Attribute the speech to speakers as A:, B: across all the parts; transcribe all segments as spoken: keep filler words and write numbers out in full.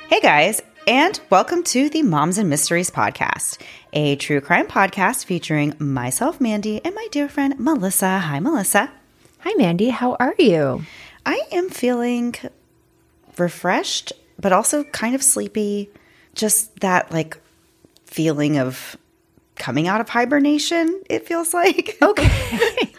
A: Hey guys, and welcome to the Moms and Mysteries podcast, a true crime podcast featuring myself, Mandy, and my dear friend, Melissa. Hi, Melissa.
B: Hi, Mandy. How are you?
A: I am feeling refreshed, but also kind of sleepy. Just that, like, feeling of coming out of hibernation, it feels like.
B: Okay.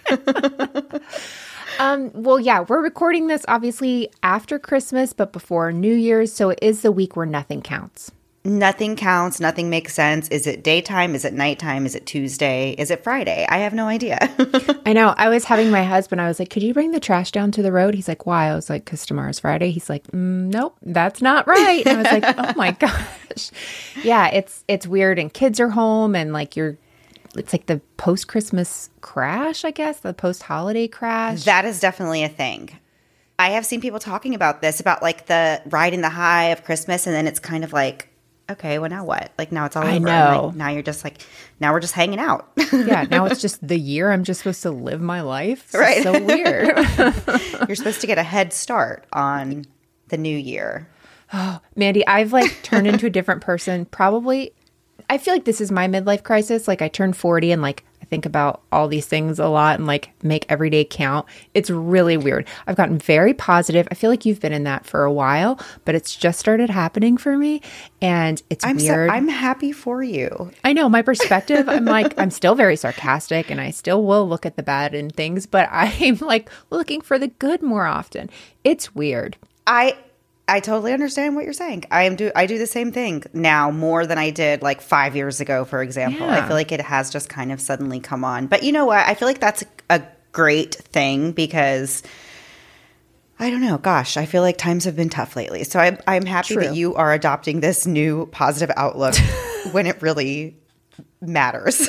B: um, well, yeah, we're recording this obviously after Christmas, but before New Year's. So it is the week where nothing counts.
A: Nothing counts. Nothing makes sense. Is it daytime? Is it nighttime? Is it Tuesday? Is it Friday? I have no idea.
B: I know. I was having my husband, I was like, could you bring the trash down to the road? He's like, why? I was like, because tomorrow's Friday. He's like, mm, nope, that's not right. And I was like, oh my gosh. Yeah, it's it's weird. And kids are home and like you're, it's like the post-Christmas crash, I guess, the post-holiday crash.
A: That is definitely a thing. I have seen people talking about this, about like the riding the high of Christmas, and then it's kind of like, okay, well, now what? Like, now it's all over.
B: I know.
A: Like, now you're just like, now we're just hanging out.
B: Yeah, now it's just the year I'm just supposed to live my life. It's
A: right.
B: so weird.
A: You're supposed to get a head start on the new year.
B: Oh, Mandy, I've like turned into a different person. Probably, I feel like this is my midlife crisis. Like I turned forty and like I think about all these things a lot and like make every day count. It's really weird. I've gotten very positive. I feel like you've been in that for a while, but it's just started happening for me. And it's
A: I'm
B: weird.
A: So, I'm happy for you.
B: I know my perspective. I'm like, I'm still very sarcastic and I still will look at the bad in things, but I'm like looking for the good more often. It's weird.
A: I I totally understand what you're saying. I am do I do the same thing now more than I did like five years ago, for example.
B: Yeah.
A: I feel like it has just kind of suddenly come on. But you know what? I feel like that's a great thing because I don't know. Gosh, I feel like times have been tough lately. So I'm I'm happy
B: True.
A: that you are adopting this new positive outlook when it really matters.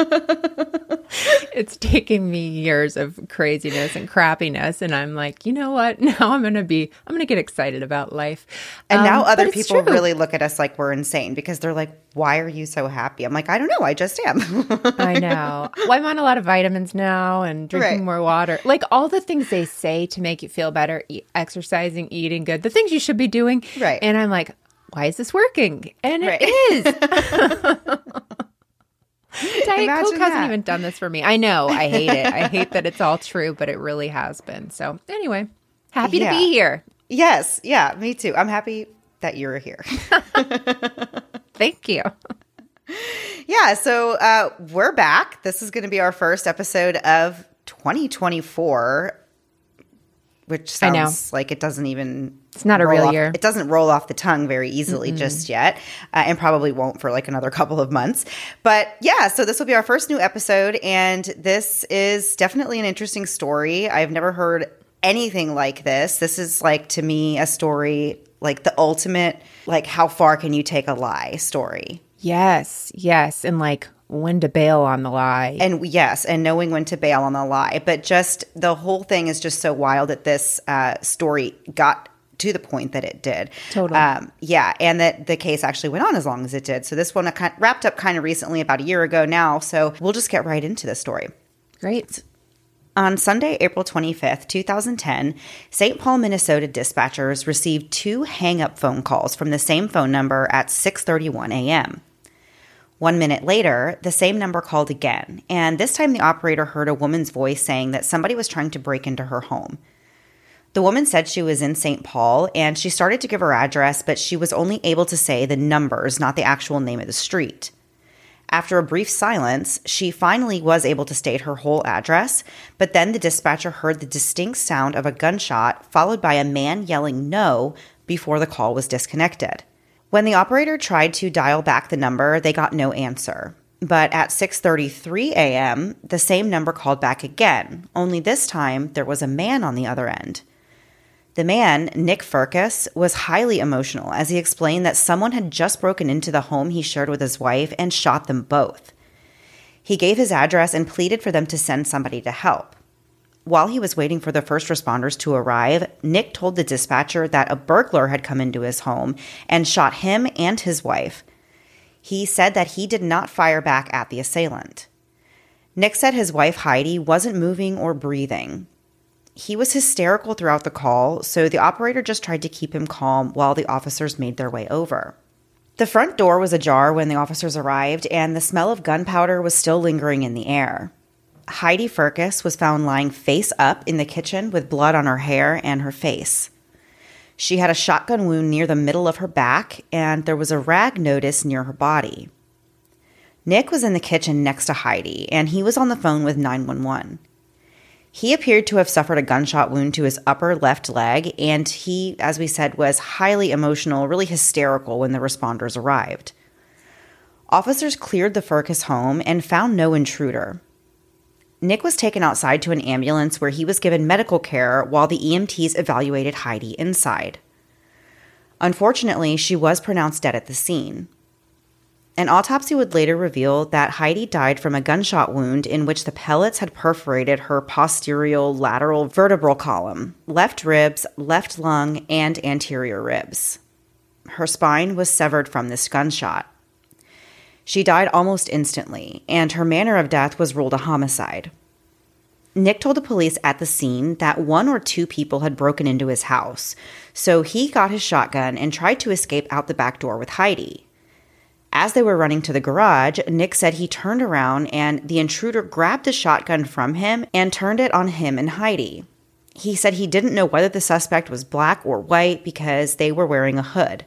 B: It's taking me years of craziness and crappiness. And I'm like, you know what? Now I'm going to be, I'm going to get excited about life.
A: And
B: um,
A: now other
B: but it's
A: people
B: true.
A: really look at us like we're insane because they're like, why are you so happy? I'm like, I don't know. I just am.
B: I know. Well, I'm on a lot of vitamins now and drinking
A: Right.
B: more water. Like all the things they say to make you feel better, e- exercising, eating good, the things you should be doing.
A: Right.
B: And I'm like, why is this working? And
A: Right.
B: it is. Diet
A: Imagine
B: Coke hasn't
A: that.
B: even done this for me. I know. I hate it. I hate that it's all true, but it really has been. So anyway, happy
A: Yeah.
B: to be here.
A: Yes. Yeah, me too. I'm happy that you're here.
B: Thank you.
A: Yeah. So uh, we're back. This is going to be our first episode of twenty twenty-four, which
B: I know.
A: sounds like it doesn't even.
B: It's not a
A: roll
B: real
A: off-
B: year.
A: It doesn't roll off the tongue very easily
B: Mm-mm.
A: just yet, uh, and probably won't for like another couple of months. But yeah, so this will be our first new episode, and this is definitely an interesting story. I've never heard anything like this. This is like, to me, a story like the ultimate, like, how far can you take a lie story?
B: Yes. Yes. And like when to bail on the lie.
A: And yes, and knowing when to bail on the lie. But just the whole thing is just so wild that this uh, story got to the point that it did.
B: Totally.
A: Um, yeah, and that the case actually went on as long as it did. So this one kind of wrapped up kind of recently, about a year ago now. So we'll just get right into the story.
B: Great.
A: On Sunday, April twenty-fifth, twenty ten, Saint Paul, Minnesota dispatchers received two hang-up phone calls from the same phone number at six thirty-one a.m. One minute later, the same number called again, and this time the operator heard a woman's voice saying that somebody was trying to break into her home. The woman said she was in Saint Paul, and she started to give her address, but she was only able to say the numbers, not the actual name of the street. After a brief silence, she finally was able to state her whole address, but then the dispatcher heard the distinct sound of a gunshot, followed by a man yelling no before the call was disconnected. When the operator tried to dial back the number, they got no answer. But at six thirty-three a.m., the same number called back again, only this time there was a man on the other end. The man, Nick Furcus, was highly emotional as he explained that someone had just broken into the home he shared with his wife and shot them both. He gave his address and pleaded for them to send somebody to help. While he was waiting for the first responders to arrive, Nick told the dispatcher that a burglar had come into his home and shot him and his wife. He said that he did not fire back at the assailant. Nick said his wife, Heidi, wasn't moving or breathing. He was hysterical throughout the call, so the operator just tried to keep him calm while the officers made their way over. The front door was ajar when the officers arrived, and the smell of gunpowder was still lingering in the air. Heidi Firkus was found lying face up in the kitchen with blood on her hair and her face. She had a shotgun wound near the middle of her back, and there was a rag notice near her body. Nick was in the kitchen next to Heidi, and he was on the phone with nine one one. He appeared to have suffered a gunshot wound to his upper left leg, and he, as we said, was highly emotional, really hysterical when the responders arrived. Officers cleared the Firkus home and found no intruder. Nick was taken outside to an ambulance where he was given medical care while the E M Ts evaluated Heidi inside. Unfortunately, she was pronounced dead at the scene. An autopsy would later reveal that Heidi died from a gunshot wound in which the pellets had perforated her posterior lateral vertebral column, left ribs, left lung, and anterior ribs. Her spine was severed from this gunshot. She died almost instantly, and her manner of death was ruled a homicide. Nick told the police at the scene that one or two people had broken into his house, so he got his shotgun and tried to escape out the back door with Heidi. As they were running to the garage, Nick said he turned around and the intruder grabbed the shotgun from him and turned it on him and Heidi. He said he didn't know whether the suspect was black or white because they were wearing a hood.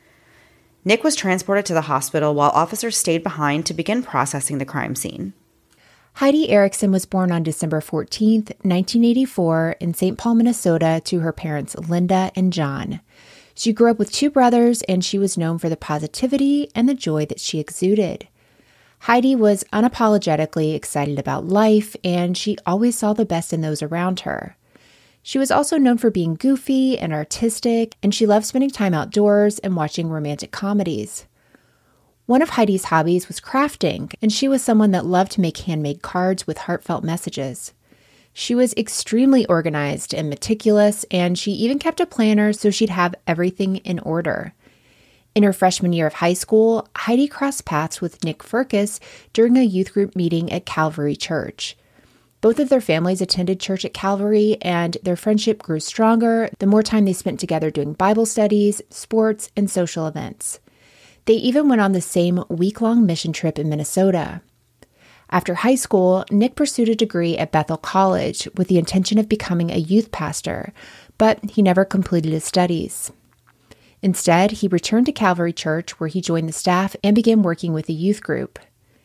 A: Nick was transported to the hospital while officers stayed behind to begin processing the crime scene.
B: Heidi Erickson was born on December fourteenth, nineteen eighty-four, in Saint Paul, Minnesota, to her parents Linda and John. She grew up with two brothers, and she was known for the positivity and the joy that she exuded. Heidi was unapologetically excited about life, and she always saw the best in those around her. She was also known for being goofy and artistic, and she loved spending time outdoors and watching romantic comedies. One of Heidi's hobbies was crafting, and she was someone that loved to make handmade cards with heartfelt messages. She was extremely organized and meticulous, and she even kept a planner so she'd have everything in order. In her freshman year of high school, Heidi crossed paths with Nick Firkus during a youth group meeting at Calvary Church. Both of their families attended church at Calvary, and their friendship grew stronger the more time they spent together doing Bible studies, sports, and social events. They even went on the same week-long mission trip in Minnesota. After high school, Nick pursued a degree at Bethel College with the intention of becoming a youth pastor, but he never completed his studies. Instead, he returned to Calvary Church, where he joined the staff and began working with a youth group.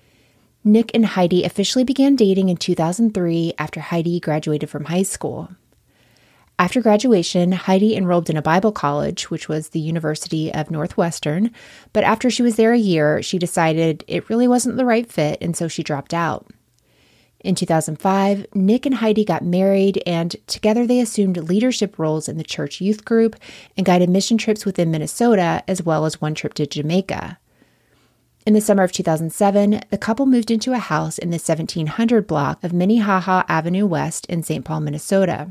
B: Nick and Heidi officially began dating in two thousand three after Heidi graduated from high school. After graduation, Heidi enrolled in a Bible college, which was the University of Northwestern, but after she was there a year, she decided it really wasn't the right fit, and so she dropped out. In two thousand five, Nick and Heidi got married, and together they assumed leadership roles in the church youth group and guided mission trips within Minnesota, as well as one trip to Jamaica. In the summer of two thousand seven, the couple moved into a house in the seventeen hundred block of Minnehaha Avenue West in Saint Paul, Minnesota.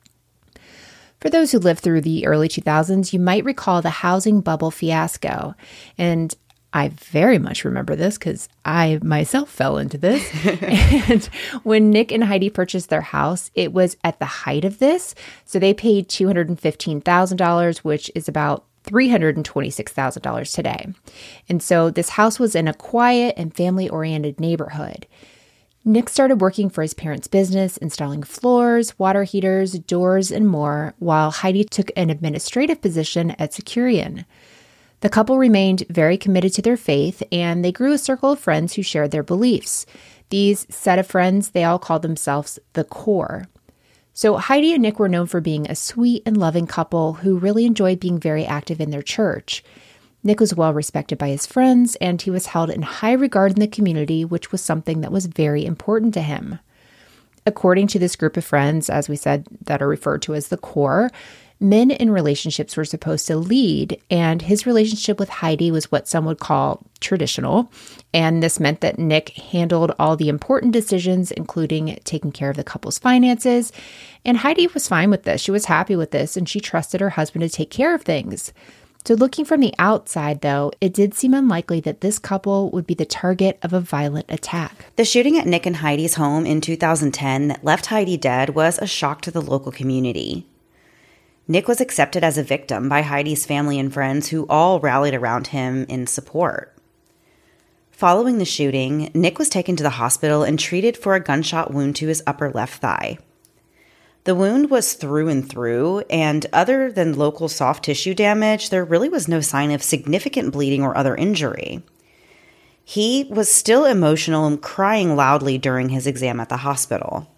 B: For those who lived through the early two thousands, you might recall the housing bubble fiasco. And I very much remember this because I myself fell into this. And when Nick and Heidi purchased their house, it was at the height of this. So they paid two hundred fifteen thousand dollars, which is about three hundred twenty-six thousand dollars today. And so this house was in a quiet and family-oriented neighborhood. Nick started working for his parents' business, installing floors, water heaters, doors, and more, while Heidi took an administrative position at Securian. The couple remained very committed to their faith, and they grew a circle of friends who shared their beliefs. These set of friends, they all called themselves the Core. So Heidi and Nick were known for being a sweet and loving couple who really enjoyed being very active in their church. Nick was well respected by his friends, and he was held in high regard in the community, which was something that was very important to him. According to this group of friends, as we said, that are referred to as the Core, men in relationships were supposed to lead, and his relationship with Heidi was what some would call traditional, and this meant that Nick handled all the important decisions, including taking care of the couple's finances, and Heidi was fine with this. She was happy with this, and she trusted her husband to take care of things. So looking from the outside, though, it did seem unlikely that this couple would be the target of a violent attack.
A: The shooting at Nick and Heidi's home in two thousand ten that left Heidi dead was a shock to the local community. Nick was accepted as a victim by Heidi's family and friends who all rallied around him in support. Following the shooting, Nick was taken to the hospital and treated for a gunshot wound to his upper left thigh. The wound was through and through, and other than local soft tissue damage, there really was no sign of significant bleeding or other injury. He was still emotional and crying loudly during his exam at the hospital.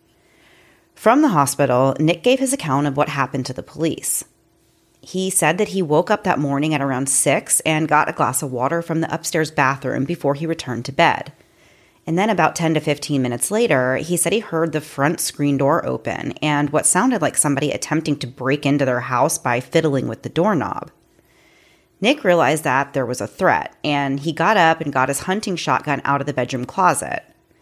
A: From the hospital, Nick gave his account of what happened to the police. He said that he woke up that morning at around six and got a glass of water from the upstairs bathroom before he returned to bed. And then about ten to fifteen minutes later, he said he heard the front screen door open and what sounded like somebody attempting to break into their house by fiddling with the doorknob. Nick realized that there was a threat, and he got up and got his hunting shotgun out of the bedroom closet.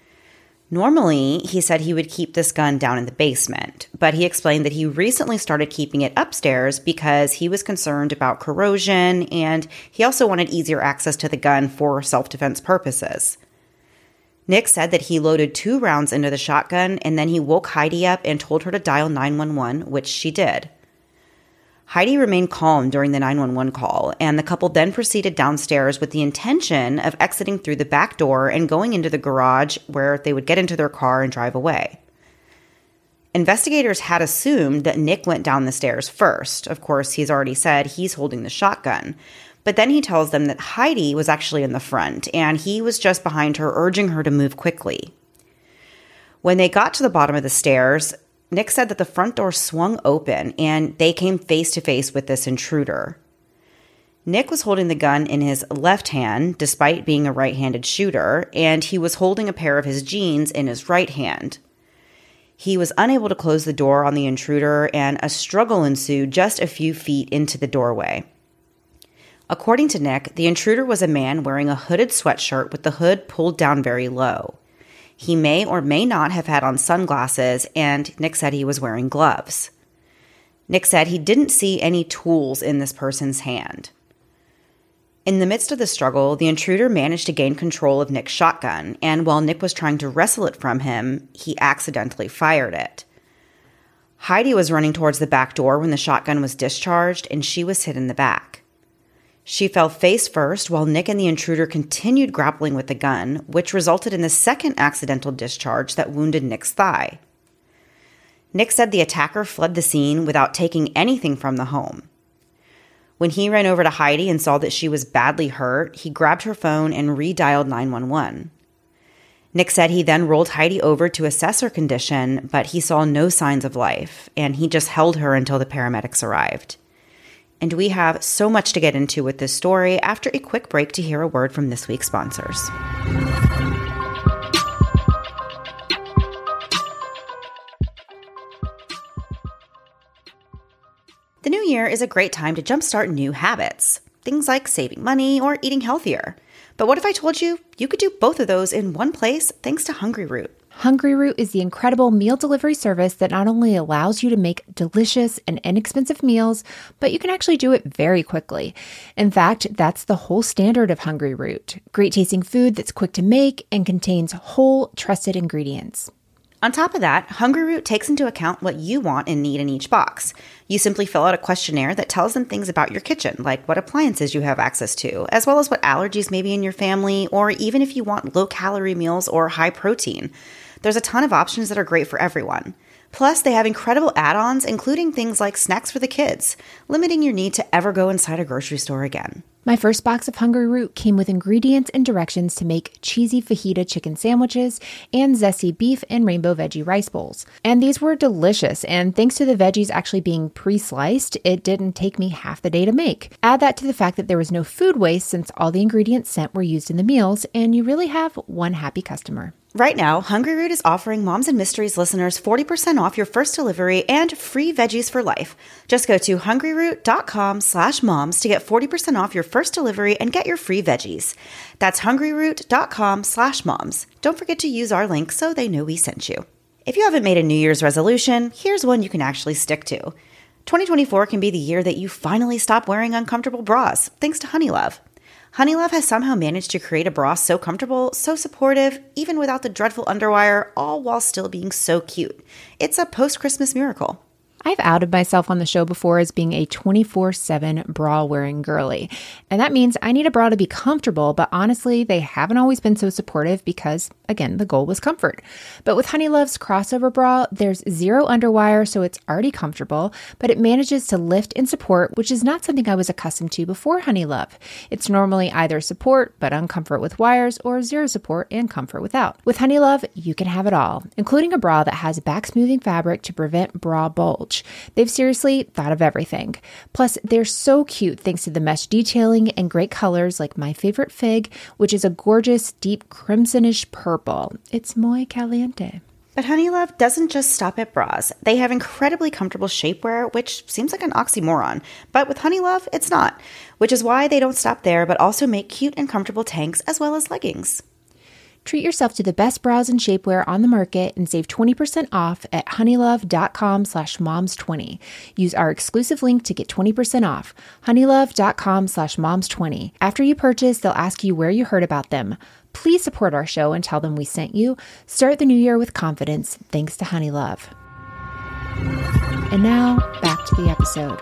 A: Normally, he said he would keep this gun down in the basement, but he explained that he recently started keeping it upstairs because he was concerned about corrosion, and he also wanted easier access to the gun for self-defense purposes. Nick said that he loaded two rounds into the shotgun, and then he woke Heidi up and told her to dial nine one one, which she did. Heidi remained calm during the nine one one call, and the couple then proceeded downstairs with the intention of exiting through the back door and going into the garage where they would get into their car and drive away. Investigators had assumed that Nick went down the stairs first. Of course, he's already said he's holding the shotgun. But then he tells them that Heidi was actually in the front, and he was just behind her, urging her to move quickly. When they got to the bottom of the stairs, Nick said that the front door swung open, and they came face to face with this intruder. Nick was holding the gun in his left hand, despite being a right-handed shooter, and he was holding a pair of his jeans in his right hand. He was unable to close the door on the intruder, and a struggle ensued just a few feet into the doorway. According to Nick, the intruder was a man wearing a hooded sweatshirt with the hood pulled down very low. He may or may not have had on sunglasses, and Nick said he was wearing gloves. Nick said he didn't see any tools in this person's hand. In the midst of the struggle, the intruder managed to gain control of Nick's shotgun, and while Nick was trying to wrestle it from him, he accidentally fired it. Heidi was running towards the back door when the shotgun was discharged, and she was hit in the back. She fell face first while Nick and the intruder continued grappling with the gun, which resulted in the second accidental discharge that wounded Nick's thigh. Nick said the attacker fled the scene without taking anything from the home. When he ran over to Heidi and saw that she was badly hurt, he grabbed her phone and redialed nine one one. Nick said he then rolled Heidi over to assess her condition, but he saw no signs of life, and he just held her until the paramedics arrived. And we have so much to get into with this story after a quick break to hear a word from this week's sponsors. The new year is a great time to jumpstart new habits, things like saving money or eating healthier. But what if I told you you could do both of those in one place thanks to Hungryroot?
B: Hungryroot is the incredible meal delivery service that not only allows you to make delicious and inexpensive meals, but you can actually do it very quickly. In fact, that's the whole standard of Hungryroot. Great tasting food that's quick to make and contains whole, trusted ingredients.
A: On top of that, Hungryroot takes into account what you want and need in each box. You simply fill out a questionnaire that tells them things about your kitchen, like what appliances you have access to, as well as what allergies may be in your family, or even if you want low-calorie meals or high protein. There's a ton of options that are great for everyone. Plus, they have incredible add-ons, including things like snacks for the kids, limiting your need to ever go inside a grocery store again.
B: My first box of Hungryroot came with ingredients and directions to make cheesy fajita chicken sandwiches and zesty beef and rainbow veggie rice bowls. And these were delicious, and thanks to the veggies actually being pre-sliced, it didn't take me half the day to make. Add that to the fact that there was no food waste since all the ingredients sent were used in the meals, and you really have one happy customer.
A: Right now, Hungryroot is offering Moms and Mysteries listeners forty percent off your first delivery and free veggies for life. Just go to hungryroot.com slash moms to get forty percent off your first delivery and get your free veggies. That's hungryroot.com slash moms. Don't forget to use our link so they know we sent you. If you haven't made a New Year's resolution, here's one you can actually stick to. twenty twenty-four can be the year that you finally stop wearing uncomfortable bras, thanks to Honeylove. Honeylove has somehow managed to create a bra so comfortable, so supportive, even without the dreadful underwire, all while still being so cute. It's a post-Christmas miracle.
B: I've outed myself on the show before as being a twenty-four seven bra-wearing girly. And that means I need a bra to be comfortable, but honestly, they haven't always been so supportive because, again, the goal was comfort. But with Honeylove's crossover bra, there's zero underwire, so it's already comfortable, but it manages to lift and support, which is not something I was accustomed to before Honeylove. It's normally either support, but uncomfort with wires, or zero support and comfort without. With Honeylove, you can have it all, including a bra that has back-smoothing fabric to prevent bra bulge. They've seriously thought of everything. Plus, they're so cute thanks to the mesh detailing and great colors like my favorite fig, which is a gorgeous, deep crimsonish purple. It's muy caliente.
A: But Honeylove doesn't just stop at bras. They have incredibly comfortable shapewear, which seems like an oxymoron. But with Honeylove, it's not, which is why they don't stop there, but also make cute and comfortable tanks as well as leggings.
B: Treat yourself to the best bras and shapewear on the market and save twenty percent off at honeylove.com slash moms20. Use our exclusive link to get twenty percent off. honeylove.com slash moms20. After you purchase, they'll ask you where you heard about them. Please support our show and tell them we sent you. Start the new year with confidence, thanks to Honeylove. And now, back to the episode.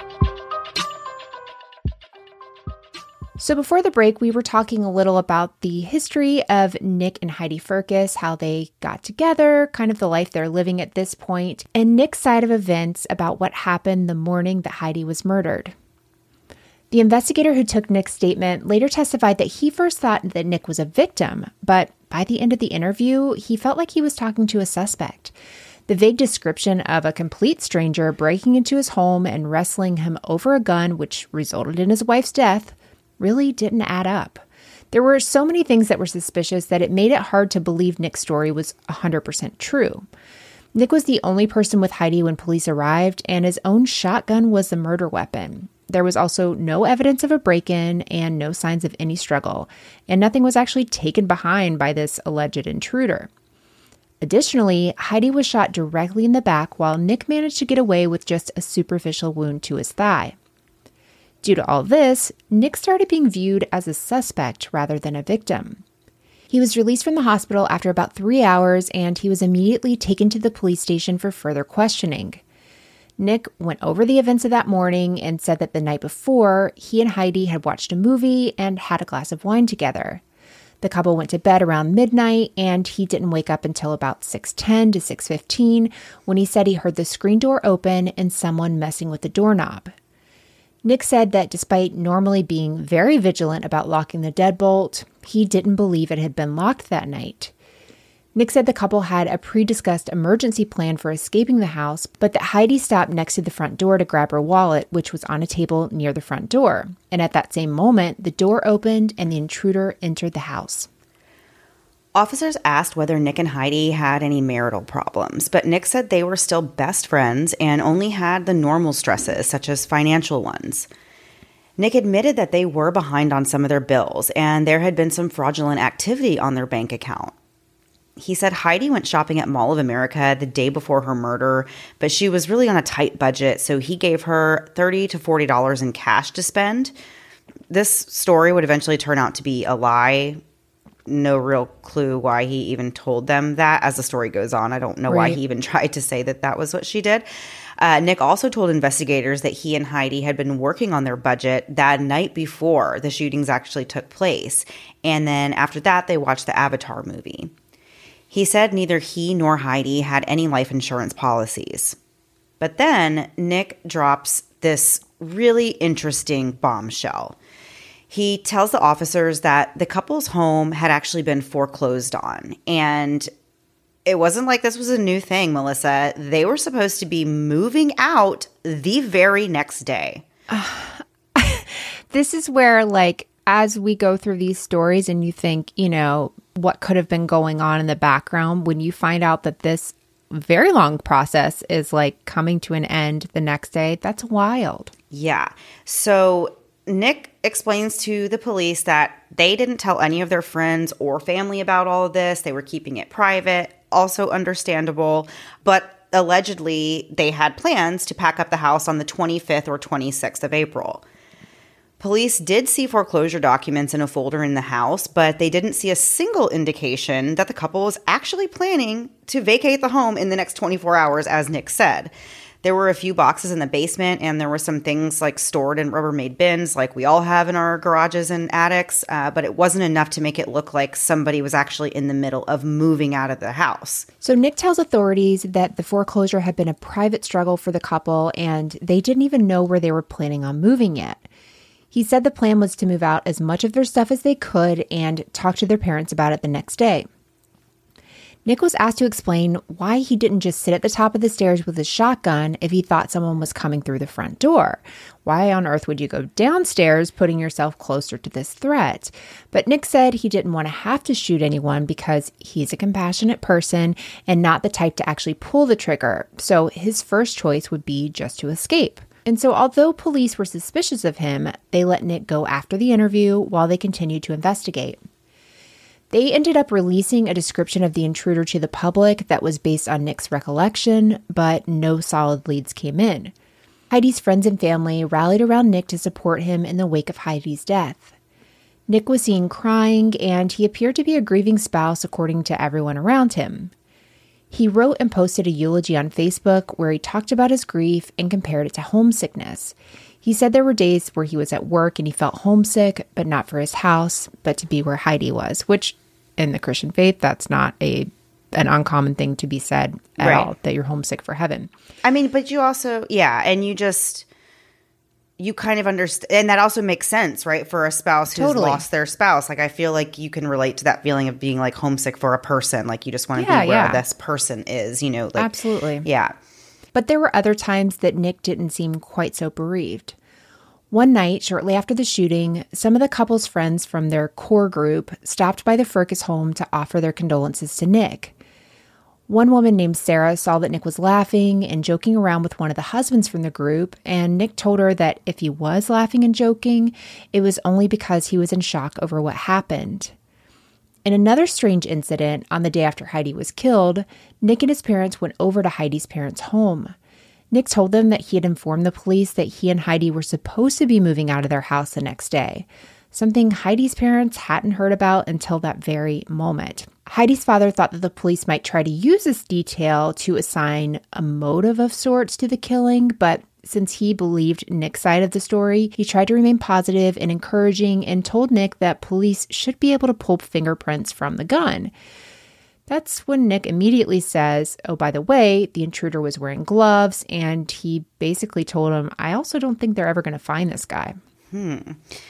B: So before the break, we were talking a little about the history of Nick and Heidi Firkus, how they got together, kind of the life they're living at this point, and Nick's side of events about what happened the morning that Heidi was murdered. The investigator who took Nick's statement later testified that he first thought that Nick was a victim, but by the end of the interview, he felt like he was talking to a suspect. The vague description of a complete stranger breaking into his home and wrestling him over a gun, which resulted in his wife's death, really didn't add up. There were so many things that were suspicious that it made it hard to believe Nick's story was one hundred percent true. Nick was the only person with Heidi when police arrived, and his own shotgun was the murder weapon. There was also no evidence of a break-in and no signs of any struggle, and nothing was actually taken behind by this alleged intruder. Additionally, Heidi was shot directly in the back while Nick managed to get away with just a superficial wound to his thigh. Due to all this, Nick started being viewed as a suspect rather than a victim. He was released from the hospital after about three hours, and he was immediately taken to the police station for further questioning. Nick went over the events of that morning and said that the night before, he and Heidi had watched a movie and had a glass of wine together. The couple went to bed around midnight, and he didn't wake up until about six ten to six fifteen when he said he heard the screen door open and someone messing with the doorknob. Nick said that despite normally being very vigilant about locking the deadbolt, he didn't believe it had been locked that night. Nick said the couple had a pre-discussed emergency plan for escaping the house, but that Heidi stopped next to the front door to grab her wallet, which was on a table near the front door. And at that same moment, the door opened and the intruder entered the house.
A: Officers asked whether Nick and Heidi had any marital problems, but Nick said they were still best friends and only had the normal stresses, such as financial ones. Nick admitted that they were behind on some of their bills, and there had been some fraudulent activity on their bank account. He said Heidi went shopping at Mall of America the day before her murder, but she was really on a tight budget, so he gave her thirty to forty dollars in cash to spend. This story would eventually turn out to be a lie. No real clue why he even told them that as the story goes on. I don't know
B: Right.
A: why he even tried to say that that was what she did. Uh, Nick also told investigators that he and Heidi had been working on their budget that night before the shootings actually took place. And then after that, they watched the Avatar movie. He said neither he nor Heidi had any life insurance policies. But then Nick drops this really interesting bombshell. He tells the officers that the couple's home had actually been foreclosed on. And it wasn't like this was a new thing, Melissa. They were supposed to be moving out the very next day.
B: This is where, like, as we go through these stories and you think, you know, what could have been going on in the background, when you find out that this very long process is like coming to an end the next day, that's wild.
A: Yeah. So Nick explains to the police that they didn't tell any of their friends or family about all of this. They were keeping it private. Also understandable. But allegedly they had plans to pack up the house on the twenty-fifth or twenty-sixth of April. Police did see foreclosure documents in a folder in the house, but they didn't see a single indication that the couple was actually planning to vacate the home in the next twenty-four hours, as Nick said. There were a few boxes in the basement, and there were some things like stored in Rubbermaid bins like we all have in our garages and attics, uh, but it wasn't enough to make it look like somebody was actually in the middle of moving out of the house.
B: So Nick tells authorities that the foreclosure had been a private struggle for the couple, and they didn't even know where they were planning on moving yet. He said the plan was to move out as much of their stuff as they could and talk to their parents about it the next day. Nick was asked to explain why he didn't just sit at the top of the stairs with his shotgun if he thought someone was coming through the front door. Why on earth would you go downstairs, putting yourself closer to this threat? But Nick said he didn't want to have to shoot anyone because he's a compassionate person and not the type to actually pull the trigger, so his first choice would be just to escape. And so although police were suspicious of him, they let Nick go after the interview while they continued to investigate. They ended up releasing a description of the intruder to the public that was based on Nick's recollection, but no solid leads came in. Heidi's friends and family rallied around Nick to support him in the wake of Heidi's death. Nick was seen crying, and he appeared to be a grieving spouse according to everyone around him. He wrote and posted a eulogy on Facebook where he talked about his grief and compared it to homesickness. He said there were days where he was at work and he felt homesick, but not for his house, but to be where Heidi was, which in the Christian faith, that's not a an uncommon thing to be said at
A: right.
B: all, that you're homesick for heaven.
A: I mean, but you also, yeah, and you just, you kind of understand, and that also makes sense, right, for a spouse who's
B: Totally.
A: lost their spouse. Like, I feel like you can relate to that feeling of being, like, homesick for a person. Like, you just want to
B: Yeah,
A: be where
B: yeah.
A: this person is, you know? Like,
B: Absolutely.
A: Yeah.
B: But there were other times that Nick didn't seem quite so bereaved. One night, shortly after the shooting, some of the couple's friends from their core group stopped by the Firkus home to offer their condolences to Nick. One woman named Sarah saw that Nick was laughing and joking around with one of the husbands from the group, and Nick told her that if he was laughing and joking, it was only because he was in shock over what happened. In another strange incident, on the day after Heidi was killed, Nick and his parents went over to Heidi's parents' home. Nick told them that he had informed the police that he and Heidi were supposed to be moving out of their house the next day, something Heidi's parents hadn't heard about until that very moment. Heidi's father thought that the police might try to use this detail to assign a motive of sorts to the killing, but since he believed Nick's side of the story, he tried to remain positive and encouraging and told Nick that police should be able to pull fingerprints from the gun. That's when Nick immediately says, oh, by the way, the intruder was wearing gloves, and he basically told him, I also don't think they're ever going to find this guy.
A: Hmm.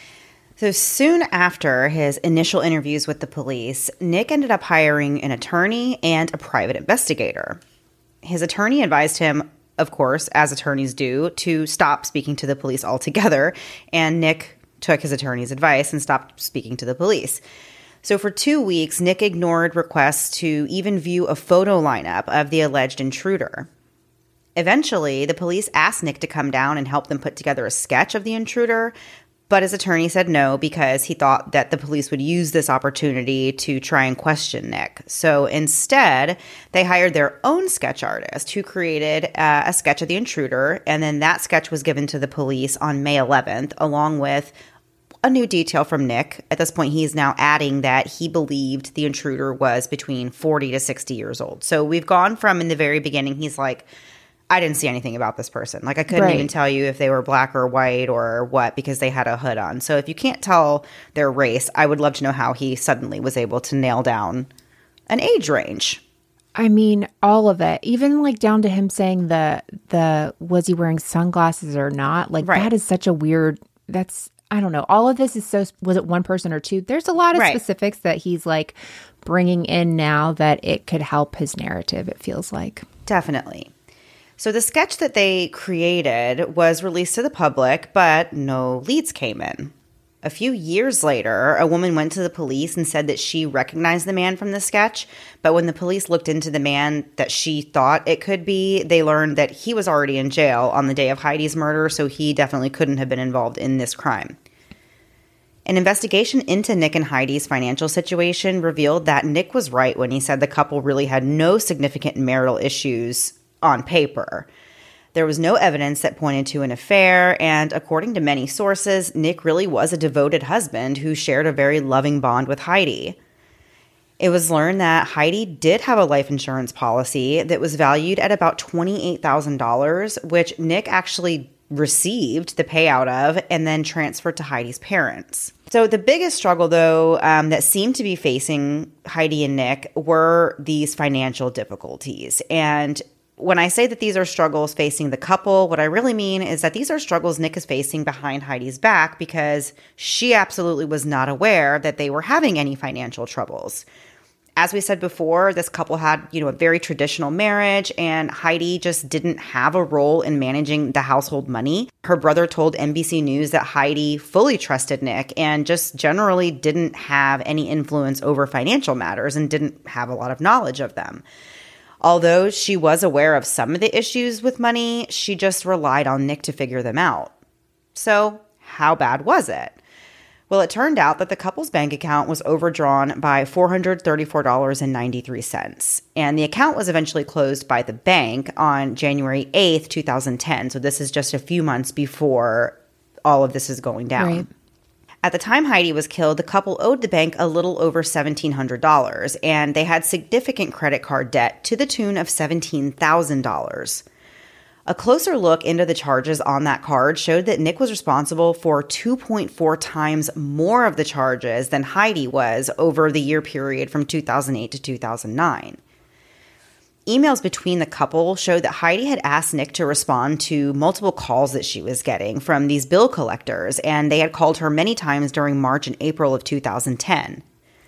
A: So soon after his initial interviews with the police, Nick ended up hiring an attorney and a private investigator. His attorney advised him, of course, as attorneys do, to stop speaking to the police altogether, and Nick took his attorney's advice and stopped speaking to the police. So for two weeks, Nick ignored requests to even view a photo lineup of the alleged intruder. Eventually, the police asked Nick to come down and help them put together a sketch of the intruder, but his attorney said no because he thought that the police would use this opportunity to try and question Nick. So instead, they hired their own sketch artist who created uh, a sketch of the intruder, and then that sketch was given to the police on May eleventh, along with a new detail from Nick. At this point, he's now adding that he believed the intruder was between forty to sixty years old. So we've gone from, in the very beginning, he's like, I didn't see anything about this person. Like, I couldn't
B: Right.
A: even tell you if they were black or white or what because they had a hood on. So if you can't tell their race, I would love to know how he suddenly was able to nail down an age range.
B: I mean, all of it, even like down to him saying the, the, was he wearing sunglasses or not? Like,
A: Right.
B: that is such a weird, that's, I don't know. All of this is so, was it one person or two? There's a lot of
A: Right.
B: specifics that he's like bringing in now that it could help his narrative, it feels like.
A: Definitely. So the sketch that they created was released to the public, but no leads came in. A few years later, a woman went to the police and said that she recognized the man from the sketch, but when the police looked into the man that she thought it could be, they learned that he was already in jail on the day of Heidi's murder, so he definitely couldn't have been involved in this crime. An investigation into Nick and Heidi's financial situation revealed that Nick was right when he said the couple really had no significant marital issues on paper. There was no evidence that pointed to an affair, and according to many sources, Nick really was a devoted husband who shared a very loving bond with Heidi. It was learned that Heidi did have a life insurance policy that was valued at about twenty-eight thousand dollars, which Nick actually received the payout of and then transferred to Heidi's parents. So the biggest struggle, though, um, that seemed to be facing Heidi and Nick were these financial difficulties. And when I say that these are struggles facing the couple, what I really mean is that these are struggles Nick is facing behind Heidi's back because she absolutely was not aware that they were having any financial troubles. As we said before, this couple had, you know, a very traditional marriage, and Heidi just didn't have a role in managing the household money. Her brother told N B C News that Heidi fully trusted Nick and just generally didn't have any influence over financial matters and didn't have a lot of knowledge of them. Although she was aware of some of the issues with money, she just relied on Nick to figure them out. So, how bad was it? Well, it turned out that the couple's bank account was overdrawn by four hundred thirty-four dollars and ninety-three cents. And the account was eventually closed by the bank on January eighth, twenty ten. So this is just a few months before all of this is going down. Right. At the time Heidi was killed, the couple owed the bank a little over seventeen hundred dollars, and they had significant credit card debt to the tune of seventeen thousand dollars. A closer look into the charges on that card showed that Nick was responsible for two point four times more of the charges than Heidi was over the year period from two thousand eight to two thousand nine. Emails between the couple showed that Heidi had asked Nick to respond to multiple calls that she was getting from these bill collectors, and they had called her many times during March and April of two thousand ten.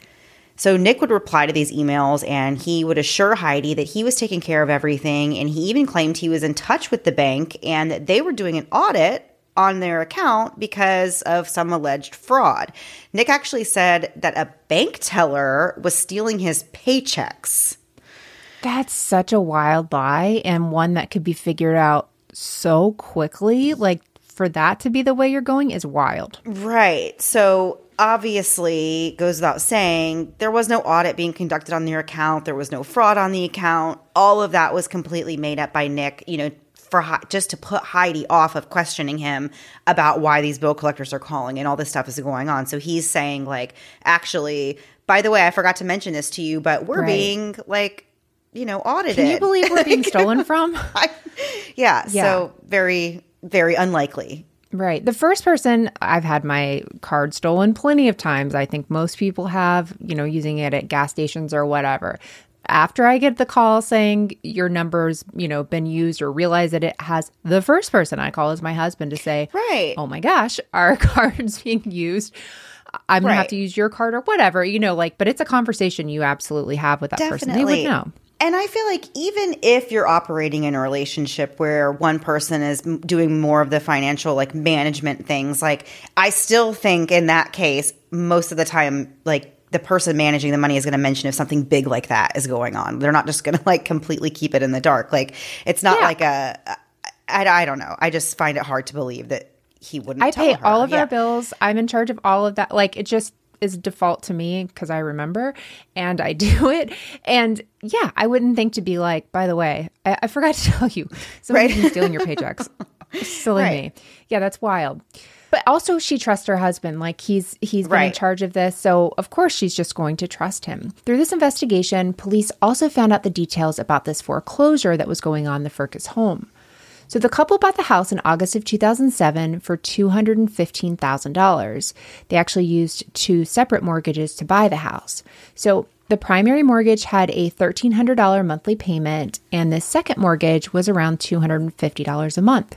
A: So Nick would reply to these emails, and he would assure Heidi that he was taking care of everything, and he even claimed he was in touch with the bank and that they were doing an audit on their account because of some alleged fraud. Nick actually said that a bank teller was stealing his paychecks.
B: That's such a wild lie, and one that could be figured out so quickly. Like, for that to be the way you're going is wild.
A: Right. So obviously, goes without saying, there was no audit being conducted on their account. There was no fraud on the account. All of that was completely made up by Nick, you know, for just to put Heidi off of questioning him about why these bill collectors are calling and all this stuff is going on. So he's saying, like, actually, by the way, I forgot to mention this to you, but we're right. being, like, you know, audited.
B: Can you believe we're being stolen from?
A: I, yeah, yeah. So very, very unlikely.
B: Right. The first person, I've had my card stolen plenty of times. I think most people have, you know, using it at gas stations or whatever. After I get the call saying your number's, you know, been used or realize that it has, the first person I call is my husband to say,
A: right.
B: oh my gosh, our card's being used. I'm going
A: right.
B: to have to use your card or whatever, you know, like, but it's a conversation you absolutely have with that
A: Definitely.
B: person. They would know.
A: And I feel like even if you're operating in a relationship where one person is doing more of the financial, like, management things, like, I still think in that case, most of the time, like, the person managing the money is going to mention if something big like that is going on. They're not just going to, like, completely keep it in the dark. Like, it's not yeah. like a I, I don't know. I just find it hard to believe that he wouldn't
B: I
A: tell
B: pay
A: her.
B: all of
A: yeah.
B: our bills. I'm in charge of all of that. Like, it just is default to me because I remember and I do it. And yeah, I wouldn't think to be like, by the way, I, I forgot to tell you, somebody's right. been stealing your paychecks. Silly right. me. Yeah, that's wild. But also she trusts her husband. Like, he's he's been right. in charge of this. So of course she's just going to trust him. Through this investigation, police also found out the details about this foreclosure that was going on in the Firkus home. So the couple bought the house in August of two thousand seven for two hundred fifteen thousand dollars. They actually used two separate mortgages to buy the house. So the primary mortgage had a one thousand three hundred dollars monthly payment, and the second mortgage was around two hundred fifty dollars a month.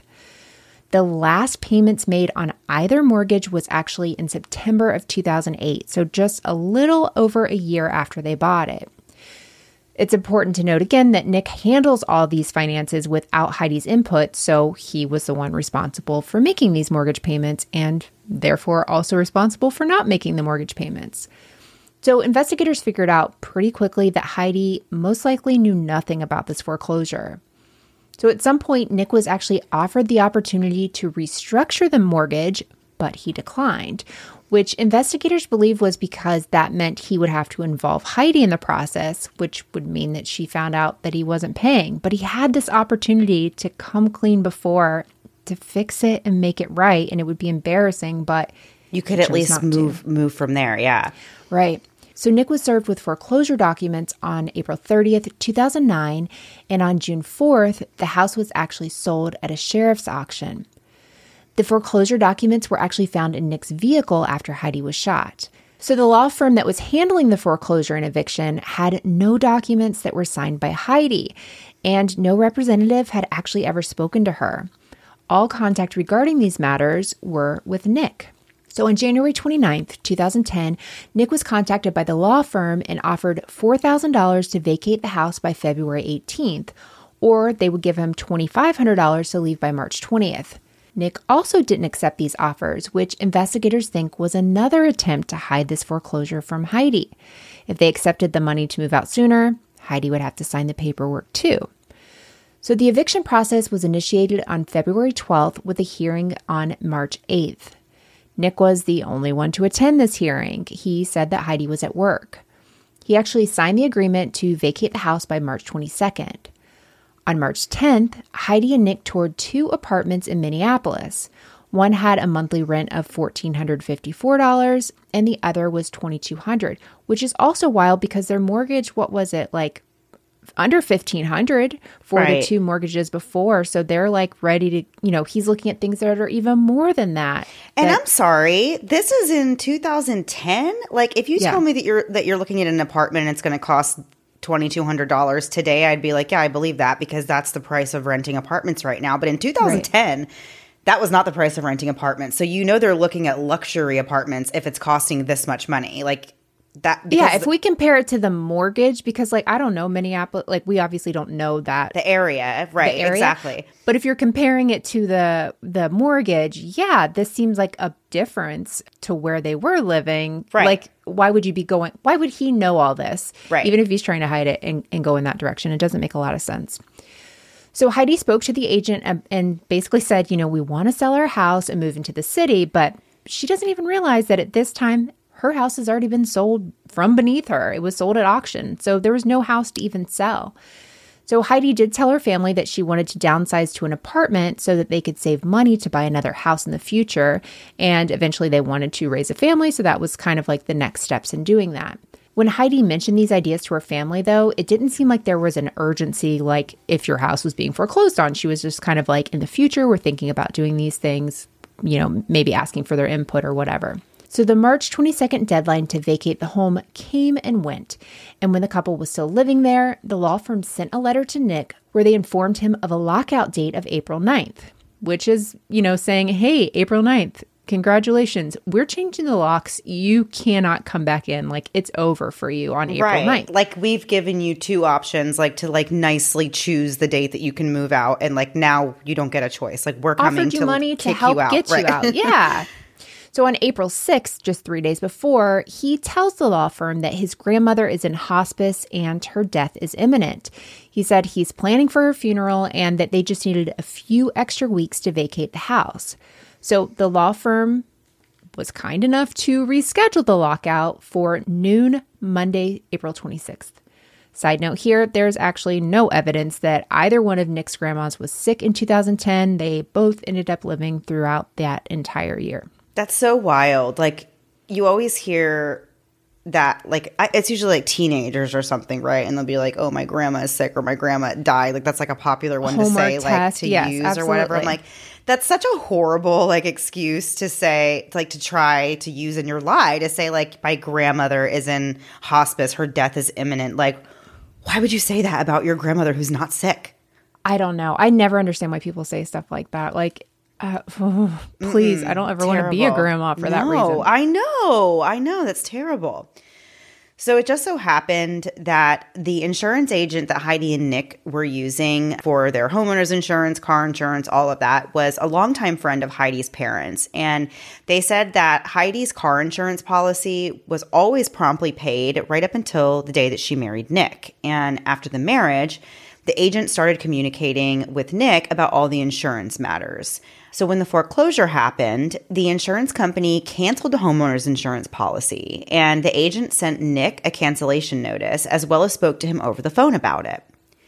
B: The last payments made on either mortgage was actually in September of two thousand eight, so just a little over a year after they bought it. It's important to note again that Nick handles all these finances without Heidi's input, so he was the one responsible for making these mortgage payments and therefore also responsible for not making the mortgage payments. So investigators figured out pretty quickly that Heidi most likely knew nothing about this foreclosure. So at some point, Nick was actually offered the opportunity to restructure the mortgage, but he declined, which investigators believe was because that meant he would have to involve Heidi in the process, which would mean that she found out that he wasn't paying. But he had this opportunity to come clean before, to fix it and make it right, and it would be embarrassing, but
A: you could at least move move from there, yeah.
B: Right. So Nick was served with foreclosure documents on April thirtieth, two thousand nine, and on June fourth, the house was actually sold at a sheriff's auction. The foreclosure documents were actually found in Nick's vehicle after Heidi was shot. So the law firm that was handling the foreclosure and eviction had no documents that were signed by Heidi, and no representative had actually ever spoken to her. All contact regarding these matters were with Nick. So on January twenty-ninth, two thousand ten, Nick was contacted by the law firm and offered four thousand dollars to vacate the house by February eighteenth, or they would give him twenty-five hundred dollars to leave by March twentieth. Nick also didn't accept these offers, which investigators think was another attempt to hide this foreclosure from Heidi. If they accepted the money to move out sooner, Heidi would have to sign the paperwork too. So the eviction process was initiated on February twelfth with a hearing on March eighth. Nick was the only one to attend this hearing. He said that Heidi was at work. He actually signed the agreement to vacate the house by March twenty-second. On March tenth, Heidi and Nick toured two apartments in Minneapolis. One had a monthly rent of one thousand four hundred fifty-four dollars and the other was two thousand two hundred dollars, which is also wild because their mortgage, what was it, like under fifteen hundred dollars for
A: right.
B: the two mortgages before. So they're like ready to, you know, he's looking at things that are even more than that.
A: And
B: that,
A: I'm sorry, this is in two thousand ten? Like if you
B: yeah.
A: tell me that you're that you're looking at an apartment and it's going to cost two thousand two hundred dollars today, I'd be like, yeah, I believe that because that's the price of renting apartments right now. But in two thousand ten, right. that was not the price of renting apartments. So you know they're looking at luxury apartments if it's costing this much money. Like that.
B: Yeah, if we compare it to the mortgage, because like, I don't know, Minneapolis, like we obviously don't know that.
A: The area, right, the area. Exactly.
B: But if you're comparing it to the the mortgage, yeah, this seems like a difference to where they were living.
A: Right.
B: Like, why would you be going, why would he know all this?
A: Right.
B: Even if he's trying to hide it and, and go in that direction. It doesn't make a lot of sense. So Heidi spoke to the agent and, and basically said, you know, we want to sell our house and move into the city, but she doesn't even realize that at this time, her house has already been sold from beneath her. It was sold at auction. So there was no house to even sell. So Heidi did tell her family that she wanted to downsize to an apartment so that they could save money to buy another house in the future. And eventually they wanted to raise a family. So that was kind of like the next steps in doing that. When Heidi mentioned these ideas to her family, though, it didn't seem like there was an urgency, like if your house was being foreclosed on. She was just kind of like, in the future, we're thinking about doing these things, you know, maybe asking for their input or whatever. So the March twenty-second deadline to vacate the home came and went. And when the couple was still living there, the law firm sent a letter to Nick where they informed him of a lockout date of April ninth, which is, you know, saying, hey, April ninth, congratulations. We're changing the locks. You cannot come back in. Like, it's over for you on April
A: right.
B: ninth.
A: Like, we've given you two options, like, to, like, nicely choose the date that you can move out. And, like, now you don't get a choice. Like, we're coming
B: Offered you
A: to
B: money to
A: kick
B: help
A: you out.
B: get
A: right.
B: you out. Yeah. So on April sixth, just three days before, he tells the law firm that his grandmother is in hospice and her death is imminent. He said he's planning for her funeral and that they just needed a few extra weeks to vacate the house. So the law firm was kind enough to reschedule the lockout for noon Monday, April twenty-sixth. Side note here, there's actually no evidence that either one of Nick's grandmas was sick in two thousand ten. They both ended up living throughout that entire year.
A: That's so wild. Like, you always hear that, like, I, it's usually like teenagers or something, right? And they'll be like, oh, my grandma is sick or my grandma died. Like, that's like a popular one
B: Homework
A: to say,
B: test.
A: like, to
B: Yes,
A: use
B: absolutely.
A: or whatever. I'm like, that's such a horrible, like, excuse to say, like, to try to use in your lie, to say, like, my grandmother is in hospice, her death is imminent. Like, why would you say that about your grandmother who's not sick?
B: I don't know. I never understand why people say stuff like that. Like, Uh, oh, please, mm, I don't ever terrible. want to be a grandma for
A: no,
B: that reason.
A: I know. I know. That's terrible. So it just so happened that the insurance agent that Heidi and Nick were using for their homeowner's insurance, car insurance, all of that was a longtime friend of Heidi's parents. And they said that Heidi's car insurance policy was always promptly paid right up until the day that she married Nick. And after the marriage, the agent started communicating with Nick about all the insurance matters. So when the foreclosure happened, the insurance company canceled the homeowner's insurance policy, and the agent sent Nick a cancellation notice as well as spoke to him over the phone about it.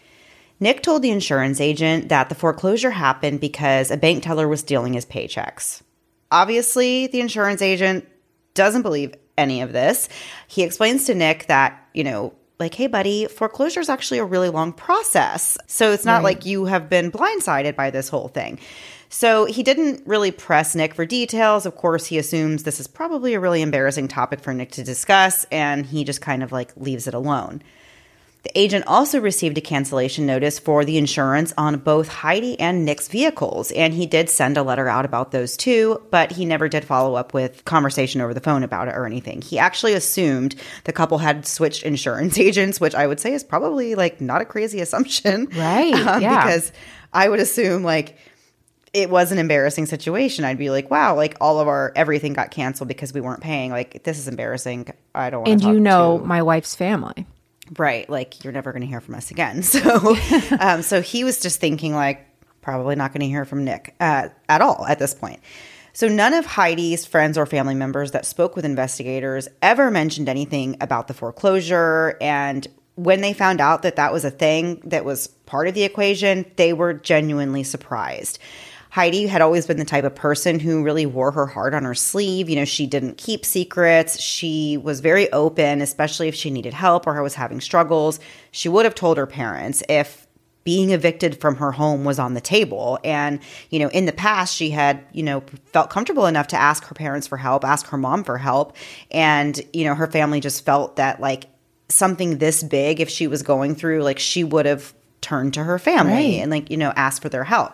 A: Nick told the insurance agent that the foreclosure happened because a bank teller was stealing his paychecks. Obviously, the insurance agent doesn't believe any of this. He explains to Nick that, you know, like, hey, buddy, foreclosure is actually a really long process. So it's not
B: Right.
A: like you have been blindsided by this whole thing. So he didn't really press Nick for details. Of course, he assumes this is probably a really embarrassing topic for Nick to discuss, and he just kind of like leaves it alone. The agent also received a cancellation notice for the insurance on both Heidi and Nick's vehicles, and he did send a letter out about those too, but he never did follow up with conversation over the phone about it or anything. He actually assumed the couple had switched insurance agents, which I would say is probably like not a crazy assumption.
B: Right,
A: um,
B: yeah.
A: Because I would assume like it was an embarrassing situation. I'd be like, wow, like all of our everything got canceled because we weren't paying. Like, this is embarrassing. I don't want to
B: And
A: talk
B: you know
A: to-
B: my wife's family.
A: Right. Like, you're never going to hear from us again. So, um, so he was just thinking like, probably not going to hear from Nick uh, at all at this point. So none of Heidi's friends or family members that spoke with investigators ever mentioned anything about the foreclosure. And when they found out that that was a thing that was part of the equation, they were genuinely surprised. Heidi had always been the type of person who really wore her heart on her sleeve. You know, she didn't keep secrets. She was very open, especially if she needed help or was having struggles. She would have told her parents if being evicted from her home was on the table. And, you know, in the past, she had, you know, felt comfortable enough to ask her parents for help, ask her mom for help. And, you know, her family just felt that like something this big, if she was going through, like she would have turned to her family
B: Right.
A: and like, you know, asked for their help.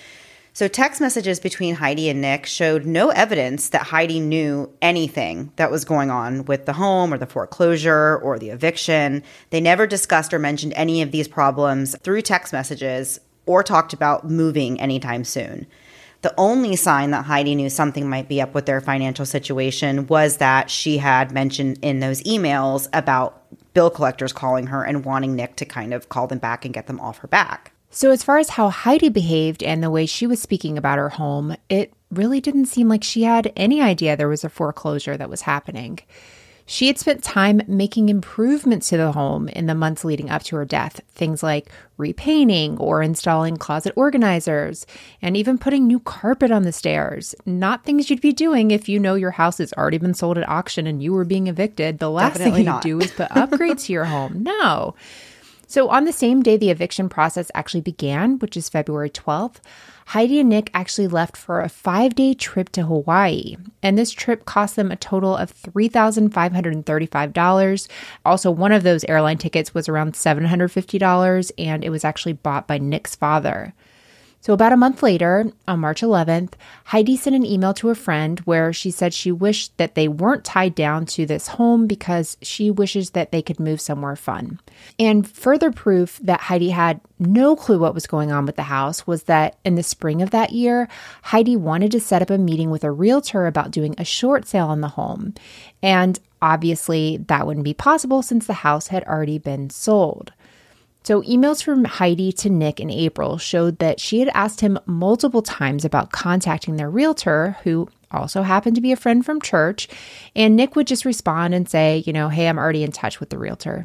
A: So text messages between Heidi and Nick showed no evidence that Heidi knew anything that was going on with the home or the foreclosure or the eviction. They never discussed or mentioned any of these problems through text messages or talked about moving anytime soon. The only sign that Heidi knew something might be up with their financial situation was that she had mentioned in those emails about bill collectors calling her and wanting Nick to kind of call them back and get them off her back.
B: So as far as how Heidi behaved and the way she was speaking about her home, it really didn't seem like she had any idea there was a foreclosure that was happening. She had spent time making improvements to the home in the months leading up to her death, things like repainting or installing closet organizers, and even putting new carpet on the stairs. Not things you'd be doing if you know your house has already been sold at auction and you were being evicted. The last
A: Definitely
B: thing you
A: not.
B: do is put upgrades to your home. No. So on the same day the eviction process actually began, which is February twelfth, Heidi and Nick actually left for a five-day trip to Hawaii. And this trip cost them a total of three thousand five hundred thirty-five dollars. Also, one of those airline tickets was around seven hundred fifty dollars, and it was actually bought by Nick's father. So about a month later, on March eleventh, Heidi sent an email to a friend where she said she wished that they weren't tied down to this home because she wishes that they could move somewhere fun. And further proof that Heidi had no clue what was going on with the house was that in the spring of that year, Heidi wanted to set up a meeting with a realtor about doing a short sale on the home. And obviously that wouldn't be possible since the house had already been sold. So emails from Heidi to Nick in April showed that she had asked him multiple times about contacting their realtor, who also happened to be a friend from church, and Nick would just respond and say, you know, hey, I'm already in touch with the realtor.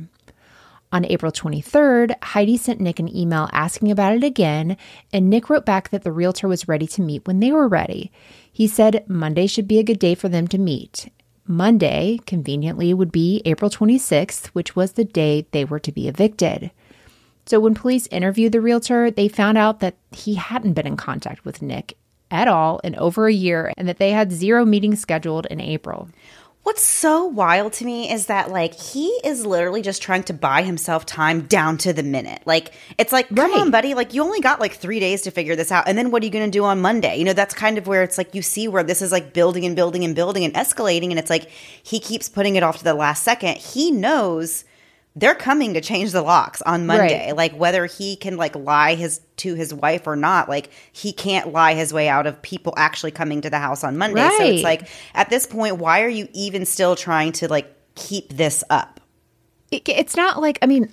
B: On April twenty-third, Heidi sent Nick an email asking about it again, and Nick wrote back that the realtor was ready to meet when they were ready. He said Monday should be a good day for them to meet. Monday, conveniently, would be April twenty-sixth, which was the day they were to be evicted. So when police interviewed the realtor, they found out that he hadn't been in contact with Nick at all in over a year and that they had zero meetings scheduled in April.
A: What's so wild to me is that, like, he is literally just trying to buy himself time down to the minute. Like, it's like, come
B: Right.
A: on, buddy. Like, you only got, like, three days to figure this out. And then what are you going to do on Monday? You know, that's kind of where it's like you see where this is, like, building and building and building and escalating. And it's like he keeps putting it off to the last second. He knows they're coming to change the locks on Monday.
B: Right.
A: Like, whether he can, like, lie his to his wife or not, like, he can't lie his way out of people actually coming to the house on Monday. So it's
B: Right.
A: like, at this point, why are you even still trying to, like, keep this up?
B: It, it's not like, I mean, uh,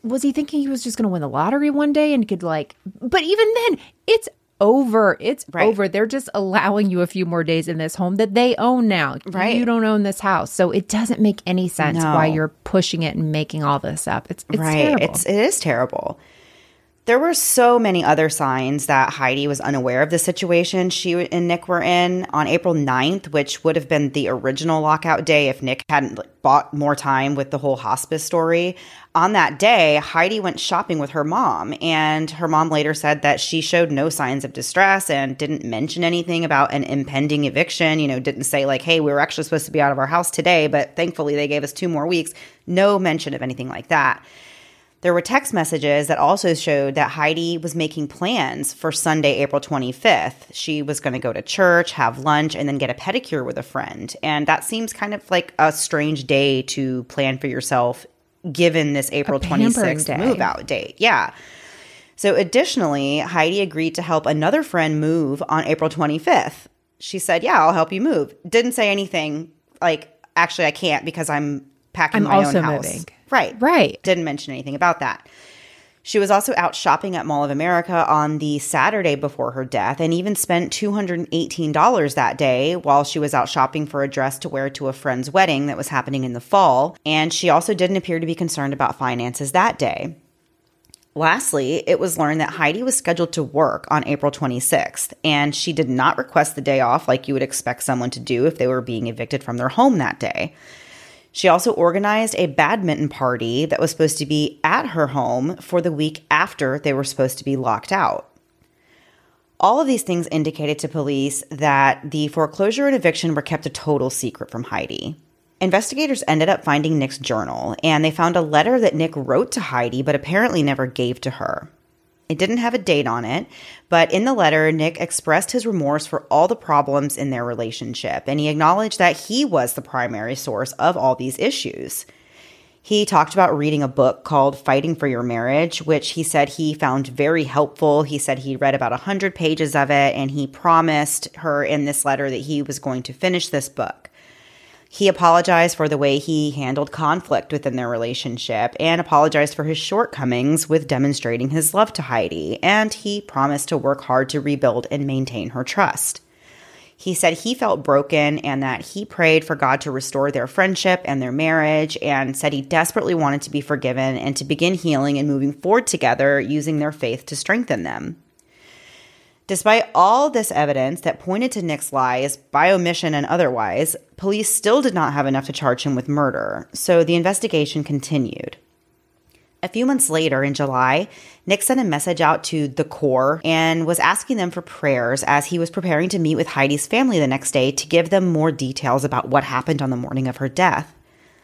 B: Was he thinking he was just going to win the lottery one day and could like, but even then, it's over. It's
A: right.
B: over. They're just allowing you a few more days in this home that they own now.
A: Right.
B: You don't own this house. So it doesn't make any sense
A: no.
B: why you're pushing it and making all this up. It's, it's
A: right.
B: terrible.
A: It's, it is terrible. There were so many other signs that Heidi was unaware of the situation she and Nick were in. On April ninth, which would have been the original lockout day if Nick hadn't bought more time with the whole hospice story. On that day, Heidi went shopping with her mom, and her mom later said that she showed no signs of distress and didn't mention anything about an impending eviction. You know, didn't say like, hey, we were actually supposed to be out of our house today, but thankfully they gave us two more weeks. No mention of anything like that. There were text messages that also showed that Heidi was making plans for Sunday, April twenty-fifth. She was going to go to church, have lunch, and then get a pedicure with a friend. And that seems kind of like a strange day to plan for yourself, given this April twenty-sixth move-out date. Yeah. So additionally, Heidi agreed to help another friend move on April twenty-fifth. She said, yeah, I'll help you move. Didn't say anything like, actually, I can't because I'm packing
B: I'm
A: my
B: also
A: own house.
B: Moving.
A: Right.
B: Right.
A: Didn't mention anything about that. She was also out shopping at Mall of America on the Saturday before her death and even spent two hundred eighteen dollars that day while she was out shopping for a dress to wear to a friend's wedding that was happening in the fall. And she also didn't appear to be concerned about finances that day. Lastly, it was learned that Heidi was scheduled to work on April twenty-sixth, and she did not request the day off like you would expect someone to do if they were being evicted from their home that day. She also organized a badminton party that was supposed to be at her home for the week after they were supposed to be locked out. All of these things indicated to police that the foreclosure and eviction were kept a total secret from Heidi. Investigators ended up finding Nick's journal, and they found a letter that Nick wrote to Heidi but apparently never gave to her. It didn't have a date on it, but in the letter, Nick expressed his remorse for all the problems in their relationship, and he acknowledged that he was the primary source of all these issues. He talked about reading a book called Fighting for Your Marriage, which he said he found very helpful. He said he read about one hundred pages of it, and he promised her in this letter that he was going to finish this book. He apologized for the way he handled conflict within their relationship and apologized for his shortcomings with demonstrating his love to Heidi, and he promised to work hard to rebuild and maintain her trust. He said he felt broken and that he prayed for God to restore their friendship and their marriage, and said he desperately wanted to be forgiven and to begin healing and moving forward together using their faith to strengthen them. Despite all this evidence that pointed to Nick's lies, by omission and otherwise, police still did not have enough to charge him with murder, so the investigation continued. A few months later, in July, Nick sent a message out to the Core and was asking them for prayers as he was preparing to meet with Heidi's family the next day to give them more details about what happened on the morning of her death.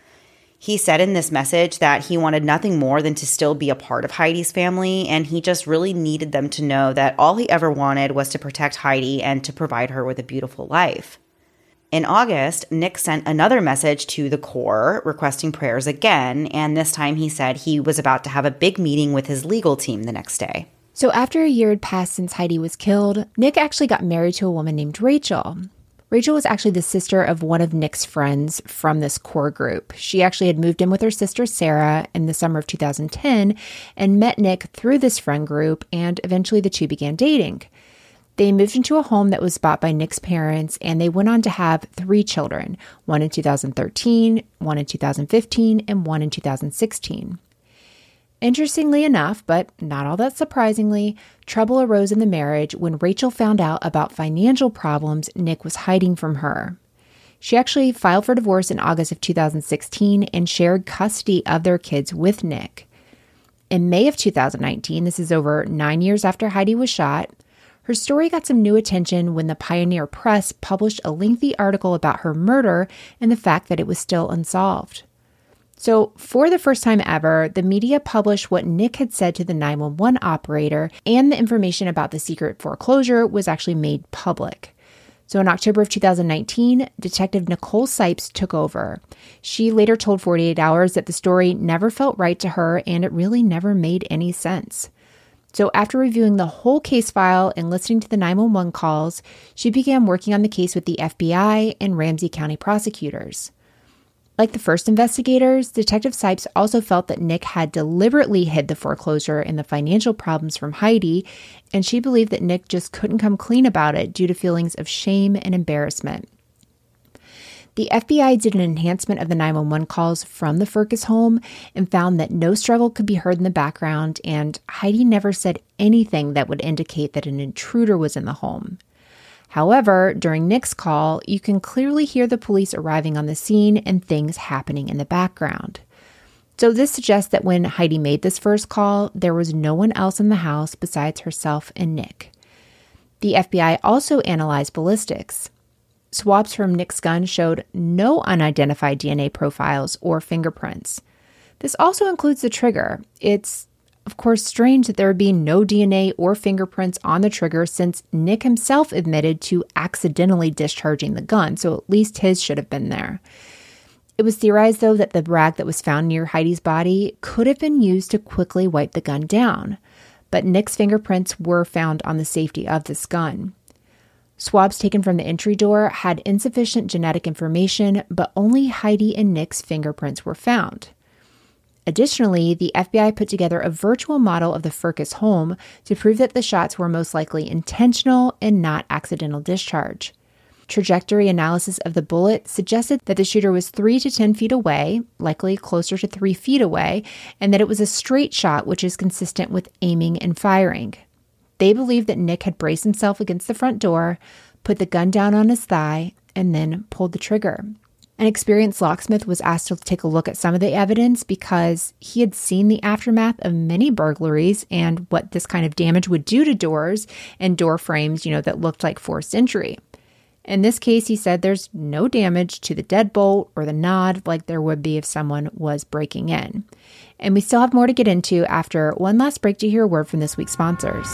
A: He said in this message that he wanted nothing more than to still be a part of Heidi's family, and he just really needed them to know that all he ever wanted was to protect Heidi and to provide her with a beautiful life. In August, Nick sent another message to the Core requesting prayers again, and this time he said he was about to have a big meeting with his legal team the next day.
B: So after a year had passed since Heidi was killed, Nick actually got married to a woman named Rachel. Rachel was actually the sister of one of Nick's friends from this Core group. She actually had moved in with her sister Sarah in the summer of two thousand ten and met Nick through this friend group, and eventually the two began dating. They moved into a home that was bought by Nick's parents, and they went on to have three children, one in two thousand thirteen, one in two thousand fifteen, and one in two thousand sixteen. Interestingly enough, but not all that surprisingly, trouble arose in the marriage when Rachel found out about financial problems Nick was hiding from her. She actually filed for divorce in August of two thousand sixteen and shared custody of their kids with Nick. In May of two thousand nineteen, this is over nine years after Heidi was shot, her story got some new attention when the Pioneer Press published a lengthy article about her murder and the fact that it was still unsolved. So, for the first time ever, the media published what Nick had said to the nine one one operator, and the information about the secret foreclosure was actually made public. So in October of two thousand nineteen, Detective Nicole Sipes took over. She later told forty-eight hours that the story never felt right to her, and it really never made any sense. So after reviewing the whole case file and listening to the nine one one calls, she began working on the case with the F B I and Ramsey County prosecutors. Like the first investigators, Detective Sipes also felt that Nick had deliberately hid the foreclosure and the financial problems from Heidi, and she believed that Nick just couldn't come clean about it due to feelings of shame and embarrassment. The F B I did an enhancement of the nine one one calls from the Firkus home and found that no struggle could be heard in the background, and Heidi never said anything that would indicate that an intruder was in the home. However, during Nick's call, you can clearly hear the police arriving on the scene and things happening in the background. So this suggests that when Heidi made this first call, there was no one else in the house besides herself and Nick. The F B I also analyzed ballistics. Swabs from Nick's gun showed no unidentified D N A profiles or fingerprints. This also includes the trigger. It's, of course, strange that there would be no D N A or fingerprints on the trigger since Nick himself admitted to accidentally discharging the gun, so at least his should have been there. It was theorized, though, that the rag that was found near Heidi's body could have been used to quickly wipe the gun down, but Nick's fingerprints were found on the safety of this gun. Swabs taken from the entry door had insufficient genetic information, but only Heidi and Nick's fingerprints were found. Additionally, the F B I put together a virtual model of the Firkus home to prove that the shots were most likely intentional and not accidental discharge. Trajectory analysis of the bullet suggested that the shooter was three to ten feet away, likely closer to three feet away, and that it was a straight shot, which is consistent with aiming and firing. They believed that Nick had braced himself against the front door, put the gun down on his thigh, and then pulled the trigger. An experienced locksmith was asked to take a look at some of the evidence because he had seen the aftermath of many burglaries and what this kind of damage would do to doors and door frames, you know, that looked like forced entry. In this case, he said there's no damage to the deadbolt or the nod like there would be if someone was breaking in. And we still have more to get into after one last break to hear a word from this week's sponsors.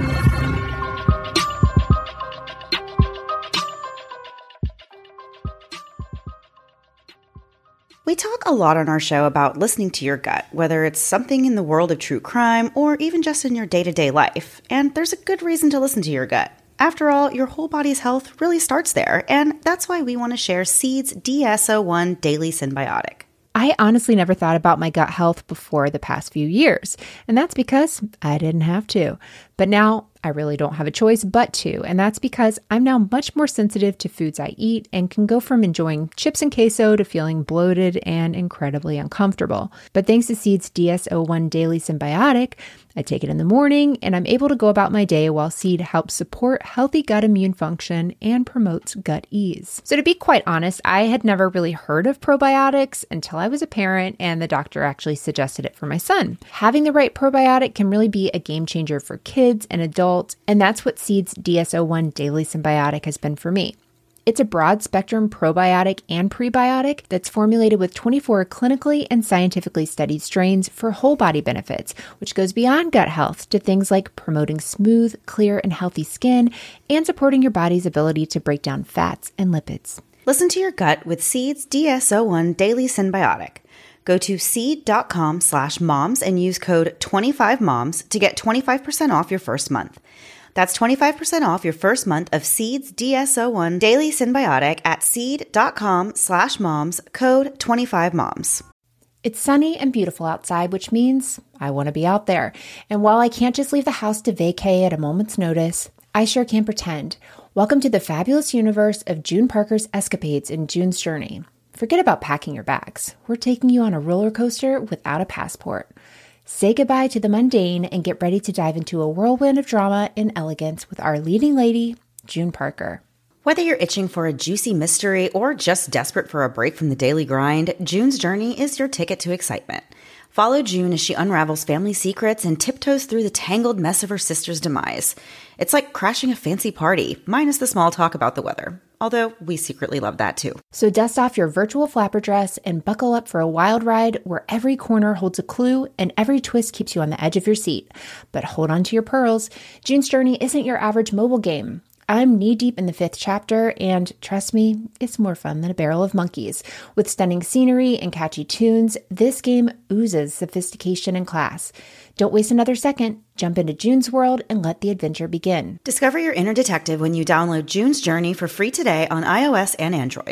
A: We talk a lot on our show about listening to your gut, whether it's something in the world of true crime or even just in your day-to-day life. And there's a good reason to listen to your gut. After all, your whole body's health really starts there, and that's why we want to share Seed's D S O one Daily Synbiotic.
B: I honestly never thought about my gut health before the past few years, and that's because I didn't have to. But now I really don't have a choice but to, and that's because I'm now much more sensitive to foods I eat and can go from enjoying chips and queso to feeling bloated and incredibly uncomfortable. But thanks to Seed's D S O one Daily Synbiotic, I take it in the morning and I'm able to go about my day while Seed helps support healthy gut immune function and promotes gut ease. So to be quite honest, I had never really heard of probiotics until I was a parent and the doctor actually suggested it for my son. Having the right probiotic can really be a game changer for kids and adults, and that's what Seed's D S O one Daily Synbiotic has been for me. It's a broad-spectrum probiotic and prebiotic that's formulated with twenty-four clinically and scientifically studied strains for whole body benefits, which goes beyond gut health to things like promoting smooth, clear, and healthy skin and supporting your body's ability to break down fats and lipids.
A: Listen to your gut with Seed's D S O one Daily Synbiotic. Go to seed.com slash moms and use code twenty-five moms to get twenty-five percent off your first month. That's twenty-five percent off your first month of Seed's D S O one Daily Synbiotic at seed.com slash moms, code twenty-five moms.
B: It's sunny and beautiful outside, which means I want to be out there. And while I can't just leave the house to vacay at a moment's notice, I sure can pretend. Welcome to the fabulous universe of June Parker's escapades in June's Journey. Forget about packing your bags. We're taking you on a roller coaster without a passport. Say goodbye to the mundane and get ready to dive into a whirlwind of drama and elegance with our leading lady, June Parker.
A: Whether you're itching for a juicy mystery or just desperate for a break from the daily grind, June's Journey is your ticket to excitement. Follow June as she unravels family secrets and tiptoes through the tangled mess of her sister's demise. It's like crashing a fancy party, minus the small talk about the weather. Although we secretly love that too.
B: So dust off your virtual flapper dress and buckle up for a wild ride where every corner holds a clue and every twist keeps you on the edge of your seat. But hold on to your pearls. June's Journey isn't your average mobile game. I'm knee-deep in the fifth chapter, and trust me, it's more fun than a barrel of monkeys. With stunning scenery and catchy tunes, this game oozes sophistication and class. Don't waste another second. Jump into June's world and let the adventure begin.
A: Discover your inner detective when you download June's Journey for free today on iOS and Android.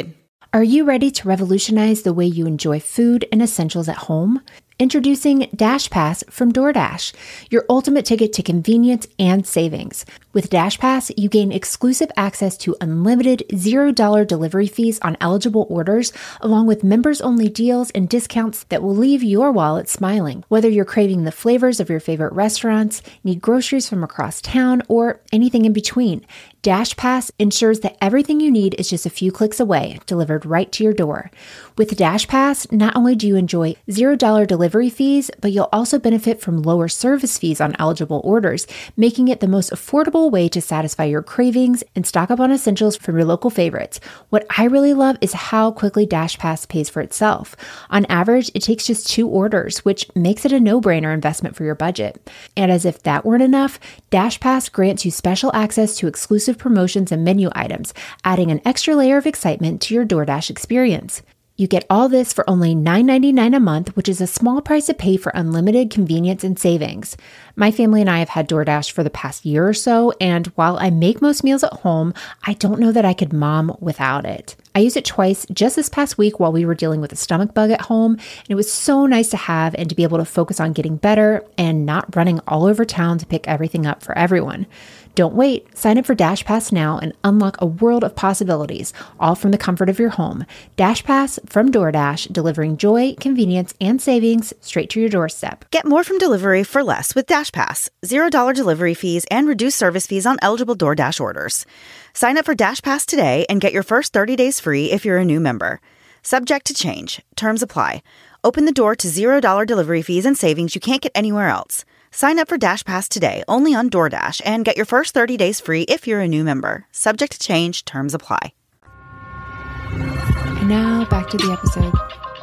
B: Are you ready to revolutionize the way you enjoy food and essentials at home? Introducing DashPass from DoorDash, your ultimate ticket to convenience and savings. With DashPass, you gain exclusive access to unlimited zero dollar delivery fees on eligible orders, along with members-only deals and discounts that will leave your wallet smiling. Whether you're craving the flavors of your favorite restaurants, need groceries from across town, or anything in between, DashPass ensures that everything you need is just a few clicks away, delivered right to your door. With DashPass, not only do you enjoy zero dollar delivery fees, but you'll also benefit from lower service fees on eligible orders, making it the most affordable way to satisfy your cravings and stock up on essentials from your local favorites. What I really love is how quickly DashPass pays for itself. On average, it takes just two orders, which makes it a no-brainer investment for your budget. And as if that weren't enough, DashPass grants you special access to exclusive promotions and menu items, adding an extra layer of excitement to your DoorDash experience. You get all this for only nine ninety-nine a month, which is a small price to pay for unlimited convenience and savings. My family and I have had DoorDash for the past year or so, and while I make most meals at home, I don't know that I could mom without it. I used it twice just this past week while we were dealing with a stomach bug at home, and it was so nice to have and to be able to focus on getting better and not running all over town to pick everything up for everyone. Don't wait. Sign up for DashPass now and unlock a world of possibilities, all from the comfort of your home. DashPass from DoorDash, delivering joy, convenience, and savings straight to your doorstep.
A: Get more from delivery for less with DashPass. zero dollar delivery fees and reduced service fees on eligible DoorDash orders. Sign up for DashPass today and get your first thirty days free if you're a new member. Subject to change. Terms apply. Open the door to zero dollar delivery fees and savings you can't get anywhere else. Sign up for DashPass today, only on DoorDash, and get your first thirty days free if you're a new member. Subject to change. Terms apply.
B: And now back to the episode.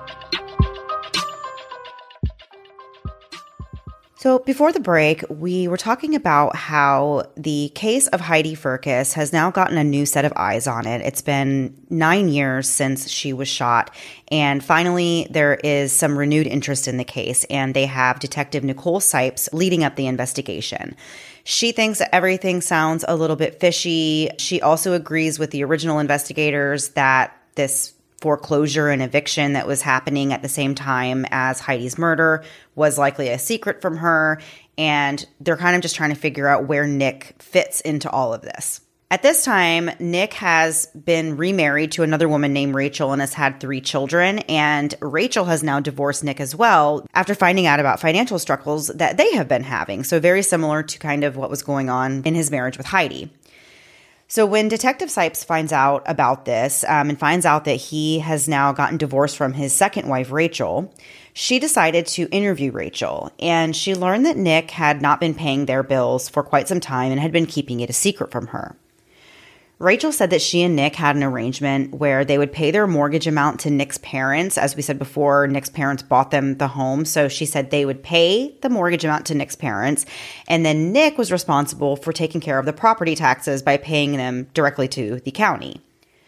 A: So before the break, we were talking about how the case of Heidi Firkus has now gotten a new set of eyes on it. It's been nine years since she was shot, and finally there is some renewed interest in the case, and they have Detective Nicole Sipes leading up the investigation. She thinks that everything sounds a little bit fishy. She also agrees with the original investigators that this foreclosure and eviction that was happening at the same time as Heidi's murder was likely a secret from her, and they're kind of just trying to figure out where Nick fits into all of this. At this time, Nick has been remarried to another woman named Rachel and has had three children, and Rachel has now divorced Nick as well after finding out about financial struggles that they have been having, so very similar to kind of what was going on in his marriage with Heidi. So when Detective Sipes finds out about this um, and finds out that he has now gotten divorced from his second wife, Rachel, she decided to interview Rachel. And she learned that Nick had not been paying their bills for quite some time and had been keeping it a secret from her. Rachel said that she and Nick had an arrangement where they would pay their mortgage amount to Nick's parents. As we said before, Nick's parents bought them the home. So she said they would pay the mortgage amount to Nick's parents. And then Nick was responsible for taking care of the property taxes by paying them directly to the county.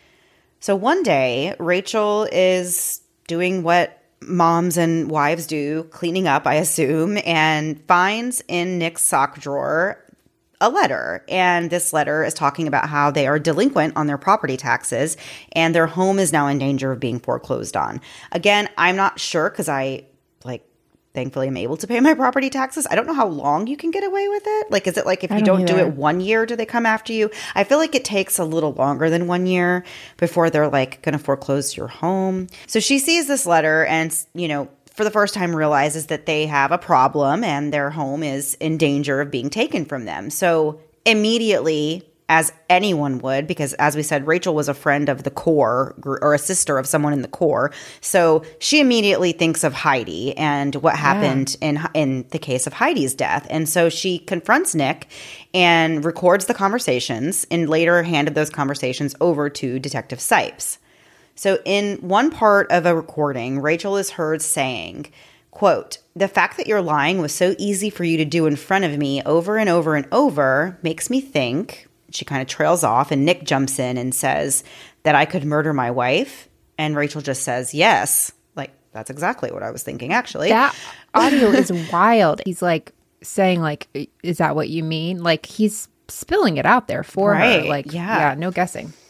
A: So one day, Rachel is doing what moms and wives do, cleaning up, I assume, and finds in Nick's sock drawer a letter. And this letter is talking about how they are delinquent on their property taxes and their home is now in danger of being foreclosed on. Again, I'm not sure because I, like, thankfully am able to pay my property taxes. I don't know how long you can get away with it. Like, is it like if you don't, don't do it one year, do they come after you? I feel like it takes a little longer than one year before they're, like, going to foreclose your home. So she sees this letter and, you know, for the first time realizes that they have a problem and their home is in danger of being taken from them. So immediately, as anyone would, because as we said, Rachel was a friend of the Corps or a sister of someone in the Corps. So she immediately thinks of Heidi and what happened yeah. in in the case of Heidi's death. And so she confronts Nick and records the conversations and later handed those conversations over to Detective Sipes. So in one part of a recording, Rachel is heard saying, quote, "The fact that you're lying was so easy for you to do in front of me over and over and over makes me think," she kind of trails off, and Nick jumps in and says that I could murder my wife. And Rachel just says, yes. Like, that's exactly what I was thinking, actually.
B: That audio is wild. He's like saying, like, is that what you mean? Like, he's spilling it out there for
A: right.
B: her. Like,
A: yeah.
B: yeah, no guessing.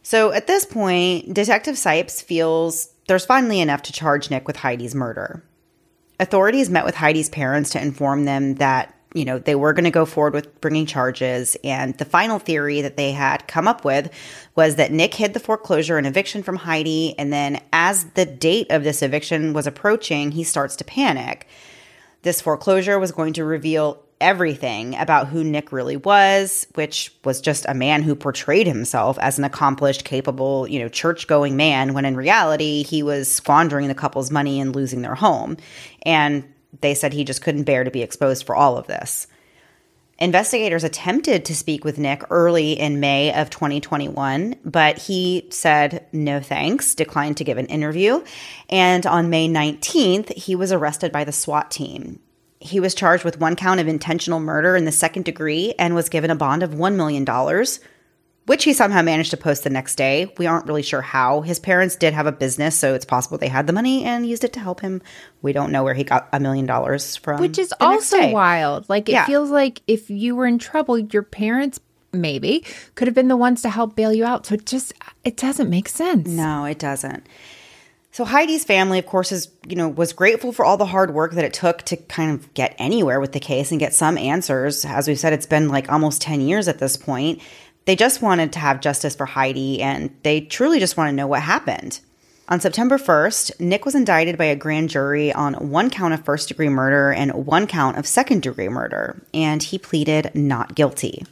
A: So at this point, Detective Sipes feels there's finally enough to charge Nick with Heidi's murder. Authorities met with Heidi's parents to inform them that, you know, they were going to go forward with bringing charges. And the final theory that they had come up with was that Nick hid the foreclosure and eviction from Heidi. And then as the date of this eviction was approaching, he starts to panic. This foreclosure was going to reveal everything about who Nick really was, which was just a man who portrayed himself as an accomplished, capable, you know, church-going man, when in reality, he was squandering the couple's money and losing their home. And they said he just couldn't bear to be exposed for all of this. Investigators attempted to speak with Nick early in May of twenty twenty-one, but he said no thanks, declined to give an interview. And on May nineteenth, he was arrested by the SWAT team. He was charged with one count of intentional murder in the second degree and was given a bond of one million dollars, which he somehow managed to post the next day. We aren't really sure how. His parents did have a business, so it's possible they had the money and used it to help him. We don't know where he got a million dollars from.
B: Which is also wild. Like, it
A: yeah.
B: feels like if you were in trouble, your parents maybe could have been the ones to help bail you out. So it just, it doesn't make sense.
A: No, it doesn't. So Heidi's family, of course, is, you know, was grateful for all the hard work that it took to kind of get anywhere with the case and get some answers. As we've said, it's been like almost ten years at this point. They just wanted to have justice for Heidi, and they truly just want to know what happened. On September first, Nick was indicted by a grand jury on one count of first-degree murder and one count of second-degree murder, and he pleaded not guilty.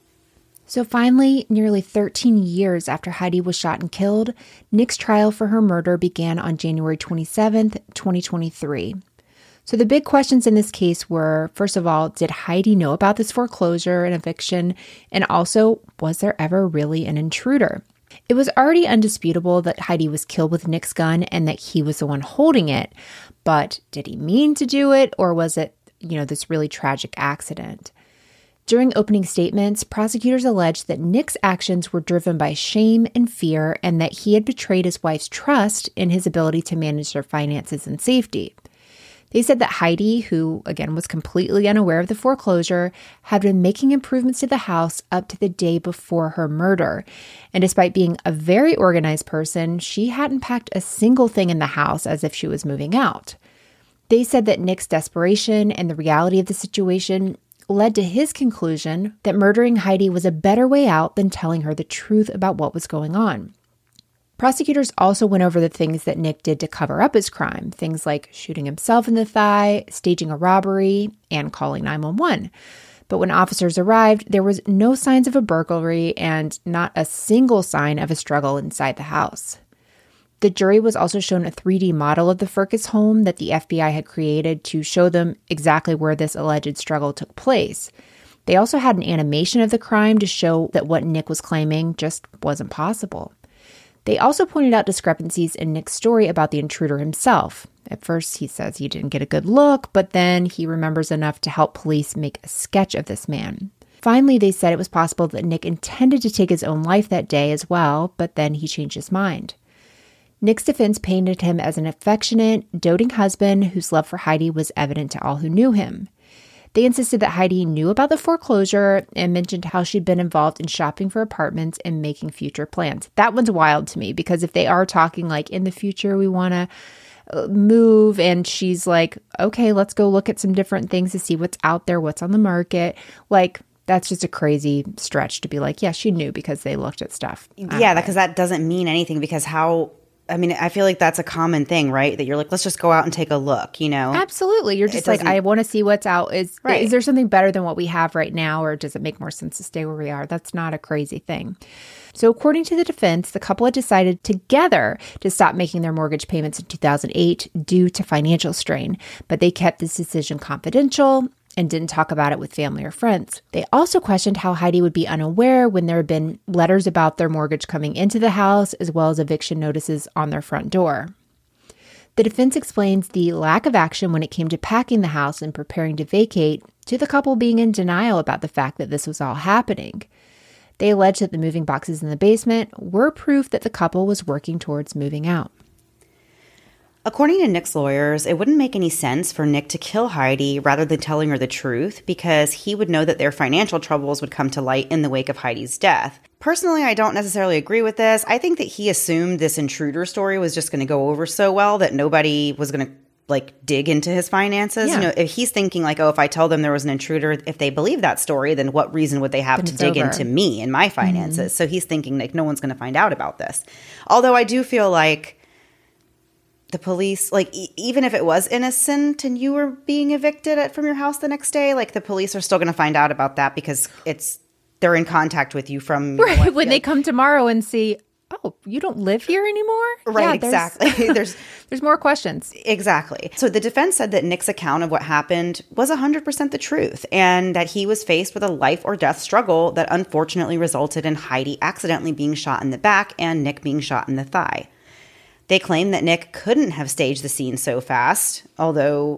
B: So finally, nearly thirteen years after Heidi was shot and killed, Nick's trial for her murder began on January twenty-seventh, twenty twenty-three. So the big questions in this case were, first of all, did Heidi know about this foreclosure and eviction? And also, was there ever really an intruder? It was already undisputable that Heidi was killed with Nick's gun and that he was the one holding it. But did he mean to do it, or was it, you know, this really tragic accident? During opening statements, prosecutors alleged that Nick's actions were driven by shame and fear, and that he had betrayed his wife's trust in his ability to manage their finances and safety. They said that Heidi, who, again, was completely unaware of the foreclosure, had been making improvements to the house up to the day before her murder. And despite being a very organized person, she hadn't packed a single thing in the house as if she was moving out. They said that Nick's desperation and the reality of the situation led to his conclusion that murdering Heidi was a better way out than telling her the truth about what was going on. Prosecutors also went over the things that Nick did to cover up his crime, things like shooting himself in the thigh, staging a robbery, and calling nine one one. But when officers arrived, there was no signs of a burglary and not a single sign of a struggle inside the house. The jury was also shown a three D model of the Firkus home that the F B I had created to show them exactly where this alleged struggle took place. They also had an animation of the crime to show that what Nick was claiming just wasn't possible. They also pointed out discrepancies in Nick's story about the intruder himself. At first, he says he didn't get a good look, but then he remembers enough to help police make a sketch of this man. Finally, they said it was possible that Nick intended to take his own life that day as well, but then he changed his mind. Nick's defense painted him as an affectionate, doting husband whose love for Heidi was evident to all who knew him. They insisted that Heidi knew about the foreclosure and mentioned how she'd been involved in shopping for apartments and making future plans. That one's wild to me, because if they are talking like, in the future we want to move, and she's like, okay, let's go look at some different things to see what's out there, what's on the market, like, that's just a crazy stretch to be like, yeah, she knew because they looked at stuff.
A: Yeah, because that doesn't mean anything, because how... I mean, I feel like that's a common thing, right? That you're like, let's just go out and take a look, you know?
B: Absolutely. You're just like, I want to see what's out. Is,
A: right.
B: is there something better than what we have right now, or does it make more sense to stay where we are? That's not a crazy thing. So according to the defense, the couple had decided together to stop making their mortgage payments in two thousand eight due to financial strain, but they kept this decision confidential and didn't talk about it with family or friends. They also questioned how Heidi would be unaware when there had been letters about their mortgage coming into the house, as well as eviction notices on their front door. The defense explains the lack of action when it came to packing the house and preparing to vacate to the couple being in denial about the fact that this was all happening. They alleged that the moving boxes in the basement were proof that the couple was working towards moving out.
A: According to Nick's lawyers, it wouldn't make any sense for Nick to kill Heidi rather than telling her the truth because he would know that their financial troubles would come to light in the wake of Heidi's death. Personally, I don't necessarily agree with this. I think that he assumed this intruder story was just going to go over so well that nobody was going to like dig into his finances.
B: Yeah.
A: You know, if he's thinking like, oh, if I tell them there was an intruder, if they believe that story, then what reason would they have
B: Then
A: to
B: it's
A: dig
B: over.
A: into me and my finances? Mm-hmm. So he's thinking like, no one's going to find out about this. Although I do feel like the police, like e- even if it was innocent and you were being evicted at, from your house the next day, like the police are still going to find out about that because it's, they're in contact with you from
B: Right.
A: what,
B: When
A: like,
B: they come tomorrow and see, oh, you don't live here anymore?
A: Right,
B: Yeah, there's-
A: exactly. There's
B: There's more questions.
A: Exactly. So the defense said that Nick's account of what happened was one hundred percent the truth and that he was faced with a life or death struggle that unfortunately resulted in Heidi accidentally being shot in the back and Nick being shot in the thigh. They claim that Nick couldn't have staged the scene so fast, although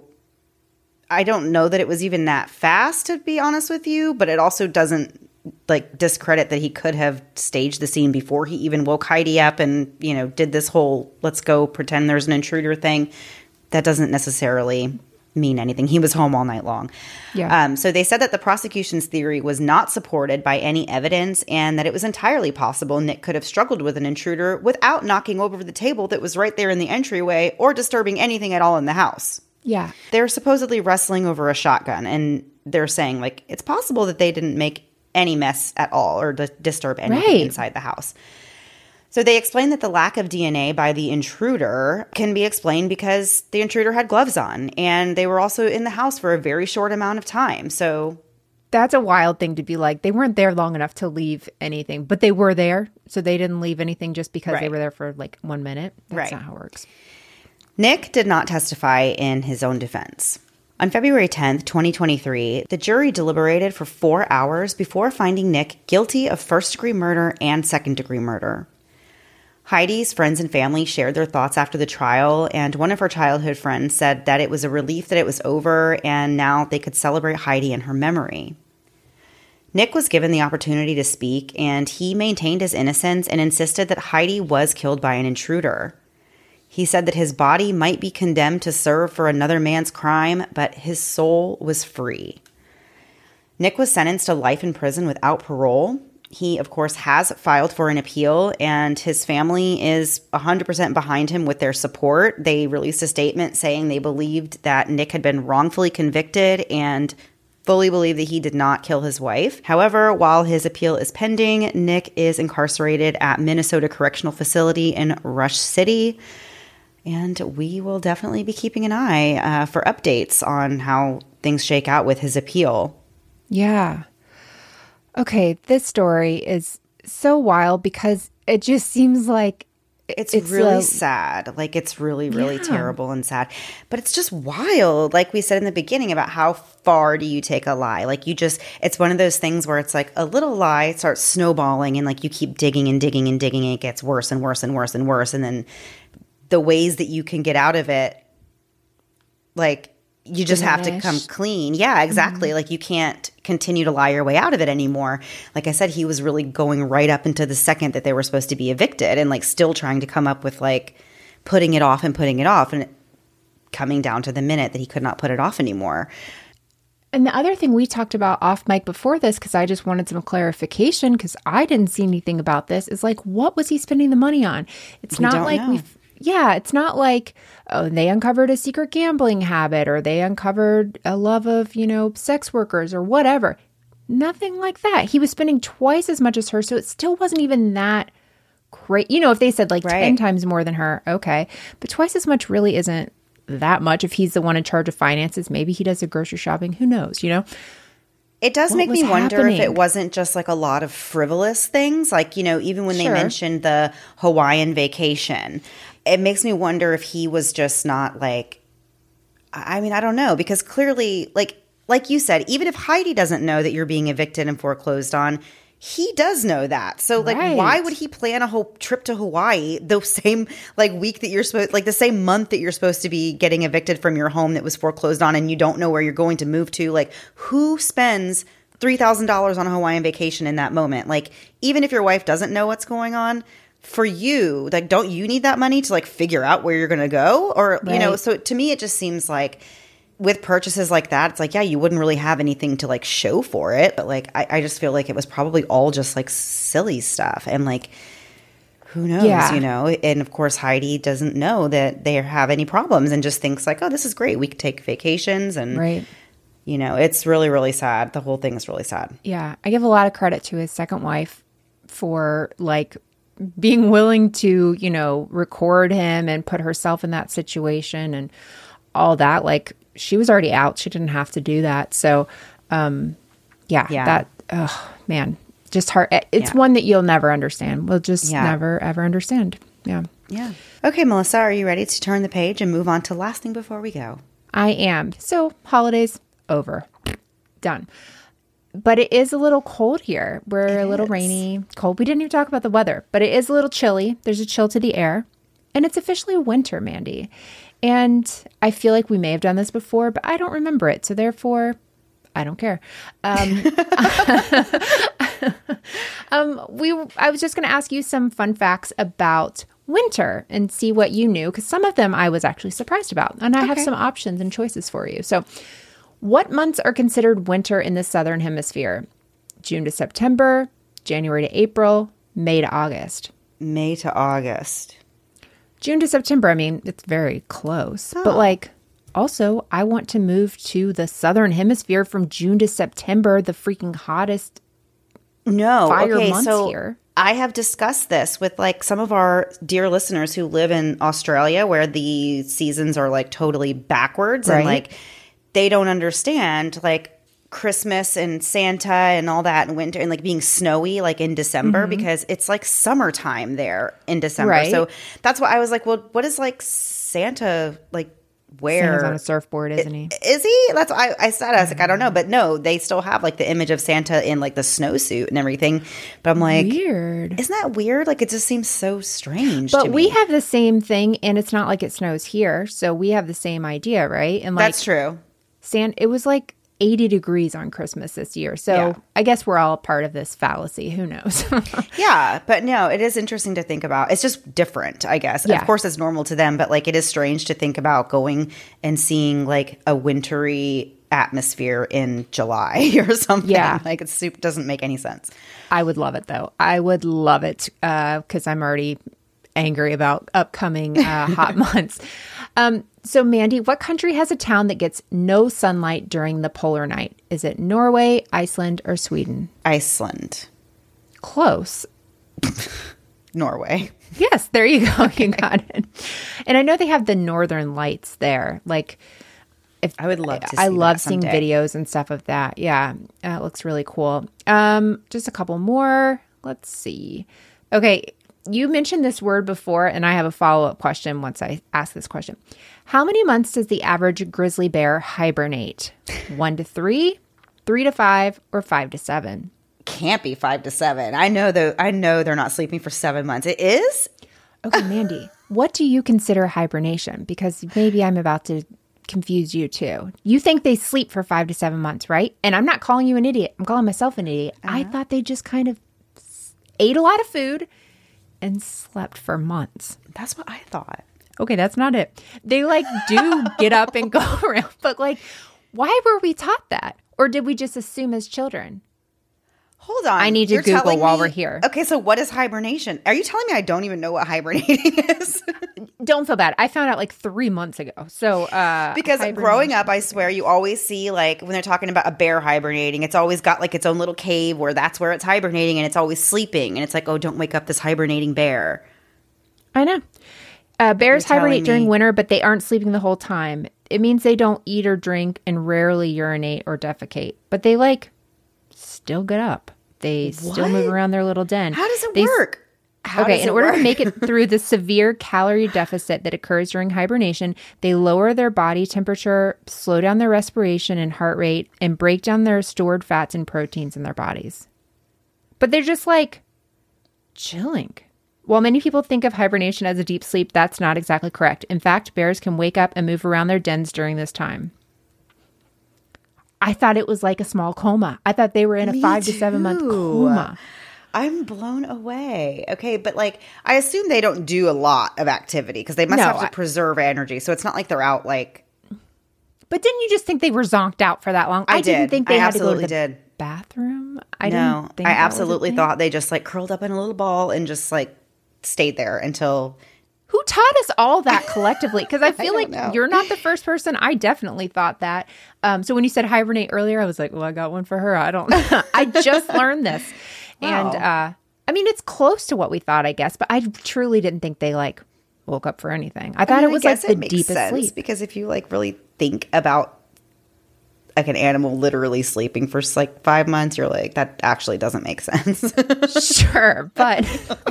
A: I don't know that it was even that fast, to be honest with you, but it also doesn't like discredit that he could have staged the scene before he even woke Heidi up and, you know, did this whole let's go pretend there's an intruder thing. That doesn't necessarily mean anything. He was home all night long.
B: Yeah.
A: Um, so they said that the prosecution's theory was not supported by any evidence and that it was entirely possible Nick could have struggled with an intruder without knocking over the table that was right there in the entryway or disturbing anything at all in the house.
B: Yeah.
A: They're supposedly wrestling over a shotgun and they're saying like it's possible that they didn't make any mess at all or to disturb anything
B: Right.
A: inside the house. So they explain that the lack of D N A by the intruder can be explained because the intruder had gloves on and they were also in the house for a very short amount of time. So
B: That's a wild thing to be like. They weren't there long enough to leave anything, but they were there. So they didn't leave anything just because they
A: Right.
B: were there for like one minute. That's
A: Right.
B: not how it works.
A: Nick did not testify in his own defense. On February tenth, twenty twenty-three, the jury deliberated for four hours before finding Nick guilty of first-degree murder and second-degree murder. Heidi's friends and family shared their thoughts after the trial, and one of her childhood friends said that it was a relief that it was over and now they could celebrate Heidi in her memory. Nick was given the opportunity to speak, and he maintained his innocence and insisted that Heidi was killed by an intruder. He said that his body might be condemned to serve for another man's crime, but his soul was free. Nick was sentenced to life in prison without parole. He, of course, has filed for an appeal, and his family is one hundred percent behind him with their support. They released a statement saying they believed that Nick had been wrongfully convicted and fully believe that he did not kill his wife. However, while his appeal is pending, Nick is incarcerated at Minnesota Correctional Facility in Rush City. And we will definitely be keeping an eye uh, for updates on how things shake out with his appeal.
B: Yeah. Okay, this story is so wild because it just seems like
A: It's,
B: It's
A: really
B: a-
A: sad. Like, it's really, really
B: Yeah.
A: terrible and sad. But it's just wild. Like we said in the beginning about how far do you take a lie? Like, you just, it's one of those things where it's like a little lie starts snowballing and like you keep digging and digging and digging and it gets worse and worse and worse and worse. And then the ways that you can get out of it, like, you just have to
B: Diminish.
A: come clean. Yeah, exactly. Like, you can't continue to lie your way out of it anymore. Like I said, he was really going right up into the second that they were supposed to be evicted and like still trying to come up with like putting it off and putting it off and coming down to the minute that he could not put it off anymore.
B: And the other thing we talked about off mic before this, because I just wanted some clarification, because I didn't see anything about this, is like, what was he spending the money on? It's
A: We
B: not
A: don't
B: like
A: know.
B: we've, yeah, it's not like, oh, they uncovered a secret gambling habit or they uncovered a love of, you know, sex workers or whatever. Nothing like that. He was spending twice as much as her, so it still wasn't even that great. You know, if they said like
A: Right.
B: ten times more than her, okay. But twice as much really isn't that much. If he's the one in charge of finances, maybe he does the grocery shopping. Who knows, you know?
A: It does
B: What
A: make me
B: was
A: wonder if
B: happening?
A: it wasn't just like a lot of frivolous things. Like, you know, even when they
B: Sure.
A: mentioned the Hawaiian vacation, it makes me wonder if he was just not like, I mean, I don't know, because clearly, like, like you said, even if Heidi doesn't know that you're being evicted and foreclosed on, he does know that. So, like,
B: Right.
A: why would he plan a whole trip to Hawaii the same, like, week that you're supposed, like, the same month that you're supposed to be getting evicted from your home that was foreclosed on and you don't know where you're going to move to? Like, who spends three thousand dollars on a Hawaiian vacation in that moment? Like, even if your wife doesn't know what's going on, for you, like, don't you need that money to like figure out where you're going to go? Or,
B: Right.
A: you know, so to me, it just seems like with purchases like that, it's like, yeah, you wouldn't really have anything to like show for it. But like, I, I just feel like it was probably all just like silly stuff. And like, who knows,
B: Yeah.
A: you know? And of course, Heidi doesn't know that they have any problems and just thinks like, oh, this is great. We could take vacations. And,
B: Right.
A: you know, it's really, really sad. The whole thing is really sad.
B: Yeah. I give a lot of credit to his second wife for like being willing to, you know, record him and put herself in that situation and all that. Like, she was already out. She didn't have to do that. So, um, yeah,
A: Yeah.
B: that, oh, man, just hard. It's
A: Yeah.
B: one that you'll never understand. We'll just
A: Yeah.
B: never, ever understand. Yeah.
A: Yeah. Okay, Melissa, are you ready to turn the page and move on to last thing before we go?
B: I am. So, holidays over. Done. But it is a little cold here. We're
A: It
B: a little
A: is.
B: rainy, cold. We didn't even talk about the weather, but it is a little chilly. There's a chill to the air. And it's officially winter, Mandy. And I feel like we may have done this before, but I don't remember it. So therefore, I don't care. Um, um, we. I was just going to ask you some fun facts about winter and see what you knew, because some of them I was actually surprised about. And I have
A: Okay.
B: some options and choices for you. So what months are considered winter in the Southern Hemisphere? June to September, January to April, May to August.
A: May to August.
B: June to September, I mean, it's very close.
A: Oh.
B: But like, also, I want to move to the Southern Hemisphere from June to September, the freaking hottest.
A: No.
B: Fire
A: okay,
B: months
A: so
B: here.
A: I have discussed this with like some of our dear listeners who live in Australia where the seasons are like totally backwards
B: Right.
A: and like they don't understand like Christmas and Santa and all that and winter and like being snowy like in December because it's like summertime there in December.
B: Right.
A: So that's why I was like, well, what is like Santa like where?
B: Santa's on a surfboard, isn't he?
A: Is he? That's why I, I said, I was like, I don't know. But no, they still have like the image of Santa in like the snowsuit and everything. But I'm like,
B: Weird.
A: isn't that weird? Like, it just seems so strange
B: But
A: to
B: we
A: me.
B: have the same thing, and it's not like it snows here. So we have the same idea, right? And like,
A: That's true.
B: San- it was like eighty degrees on Christmas this year. So
A: Yeah.
B: I guess we're all a part of this fallacy. Who knows?
A: Yeah. But no, it is interesting to think about. It's just different, I guess.
B: Yeah.
A: Of course, it's normal to them, but like, it is strange to think about going and seeing like a wintry atmosphere in July or something.
B: Yeah.
A: Like, it soup doesn't make any sense.
B: I would love it, though. I would love it because I'm already angry about upcoming uh, hot months. Um, so, Mandy, what country has a town that gets no sunlight during the polar night? Is it Norway, Iceland, or Sweden?
A: Iceland,
B: Close.
A: Norway.
B: Yes, there you go. You got it. And I know they have the northern lights there. Like, if
A: I would love to see
B: I love
A: that
B: seeing
A: someday.
B: videos and stuff of that. Yeah, uh, it looks really cool. Um, just a couple more. Let's see. Okay, you mentioned this word before, and I have a follow up question once I ask this question. How many months does the average grizzly bear hibernate? One to three, three to five, or five to seven?
A: Can't be five to seven. I know though. I know they're not sleeping for seven months. It is.
B: Okay, Mandy, what do you consider hibernation? Because maybe I'm about to confuse you too. You think they sleep for five to seven months, right? And I'm not calling you an idiot. I'm calling myself an idiot. I thought they just kind of s- ate a lot of food and slept for months.
A: That's what I thought.
B: Okay, that's not it. They like do get up and go around, but like, why were we taught that? Or did we just assume as children?
A: Hold on.
B: I need to
A: You're
B: Google
A: telling
B: while
A: me-
B: we're here.
A: Okay, so what is hibernation? Are you telling me I don't even know what hibernating is?
B: Don't feel bad. I found out like three months ago. So, uh,
A: Because
B: hibernation-
A: growing up, I swear, you always see like when they're talking about a bear hibernating, it's always got like its own little cave where that's where it's hibernating and it's always sleeping. And it's like, oh, don't wake up this hibernating bear.
B: I know. Uh, bears
A: You're telling
B: hibernate during
A: me-
B: winter, but they aren't sleeping the whole time. It means they don't eat or drink and rarely urinate or defecate, but they like still get up. They still move
A: What?
B: around their little den.
A: How does it
B: They s-
A: work? How
B: okay,
A: does
B: in
A: it
B: order
A: work?
B: to make it through the severe calorie deficit that occurs during hibernation, they lower their body temperature, slow down their respiration and heart rate, and break down their stored fats and proteins in their bodies. But they're just like chilling. While many people think of hibernation as a deep sleep, that's not exactly correct. In fact, bears can wake up and move around their dens during this time. I thought it was like a small coma. I thought they were in a
A: Me
B: five to seven month
A: too.
B: coma.
A: I'm blown away. Okay, but like, I assume they don't do a lot of activity because they must
B: No,
A: have to
B: I-
A: preserve energy. So it's not like they're out like.
B: But didn't you just think they were zonked out for that long?
A: I
B: didn't
A: did.
B: think they
A: I
B: had to go to
A: absolutely
B: the
A: did.
B: bathroom. I
A: No,
B: didn't think
A: I
B: that was a
A: absolutely
B: thing.
A: thought they just like curled up in a little ball and just like stayed there until.
B: Who taught us all that collectively? Because I feel
A: don't
B: like
A: know.
B: you're not the first person. I definitely thought that. Um, so when you said hibernate earlier, I was like, well, I got one for her. I don't know. I just learned this.
A: Wow.
B: And uh, I mean, it's close to what we thought, I guess. But I truly didn't think they like woke up for anything. I thought
A: I mean,
B: it was
A: I
B: like
A: guess
B: the
A: it makes
B: deepest
A: sense
B: sleep.
A: because if you like really think about like an animal literally sleeping for like five months, you're like, that actually doesn't make sense.
B: Sure. But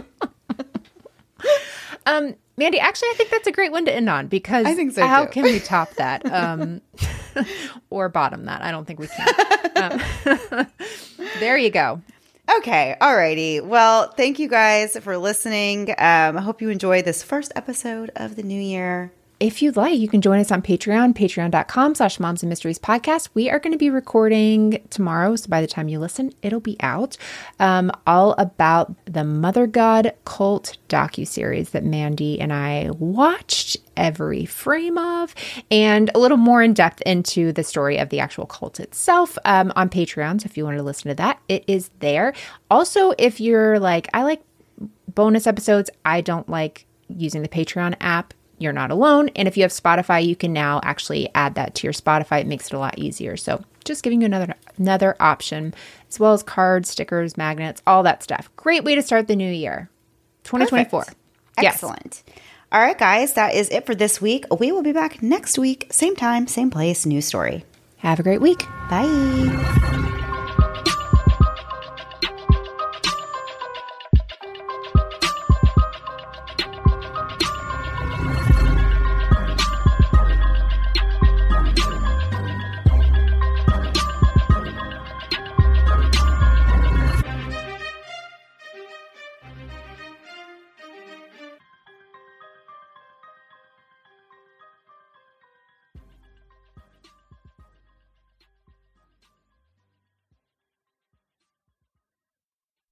B: um, Mandy, actually, I think that's a great one to end on because
A: I think so,
B: how
A: too.
B: can we top that um, or bottom that? I don't think we can. Um, there you go.
A: Okay. Alrighty. Well, thank you guys for listening. Um, I hope you enjoyed this first episode of the new year.
B: If you'd like, you can join us on Patreon, patreon.com slash moms and mysteries podcast. We are going to be recording tomorrow. So by the time you listen, it'll be out. Um, all about the Mother God cult docuseries that Mandy and I watched every frame of, and a little more in depth into the story of the actual cult itself um, on Patreon. So if you want to listen to that, it is there. Also, if you're like, I like bonus episodes, I don't like using the Patreon app, you're not alone. And if you have Spotify, you can now actually add that to your Spotify. It makes it a lot easier. So just giving you another another option, as well as cards, stickers, magnets, all that stuff. Great way to start the new year, twenty twenty-four.
A: Perfect.
B: Yes.
A: Excellent. All right, guys, that is it for this week. We will be back next week. Same time, same place, new story.
B: Have a great week.
A: Bye.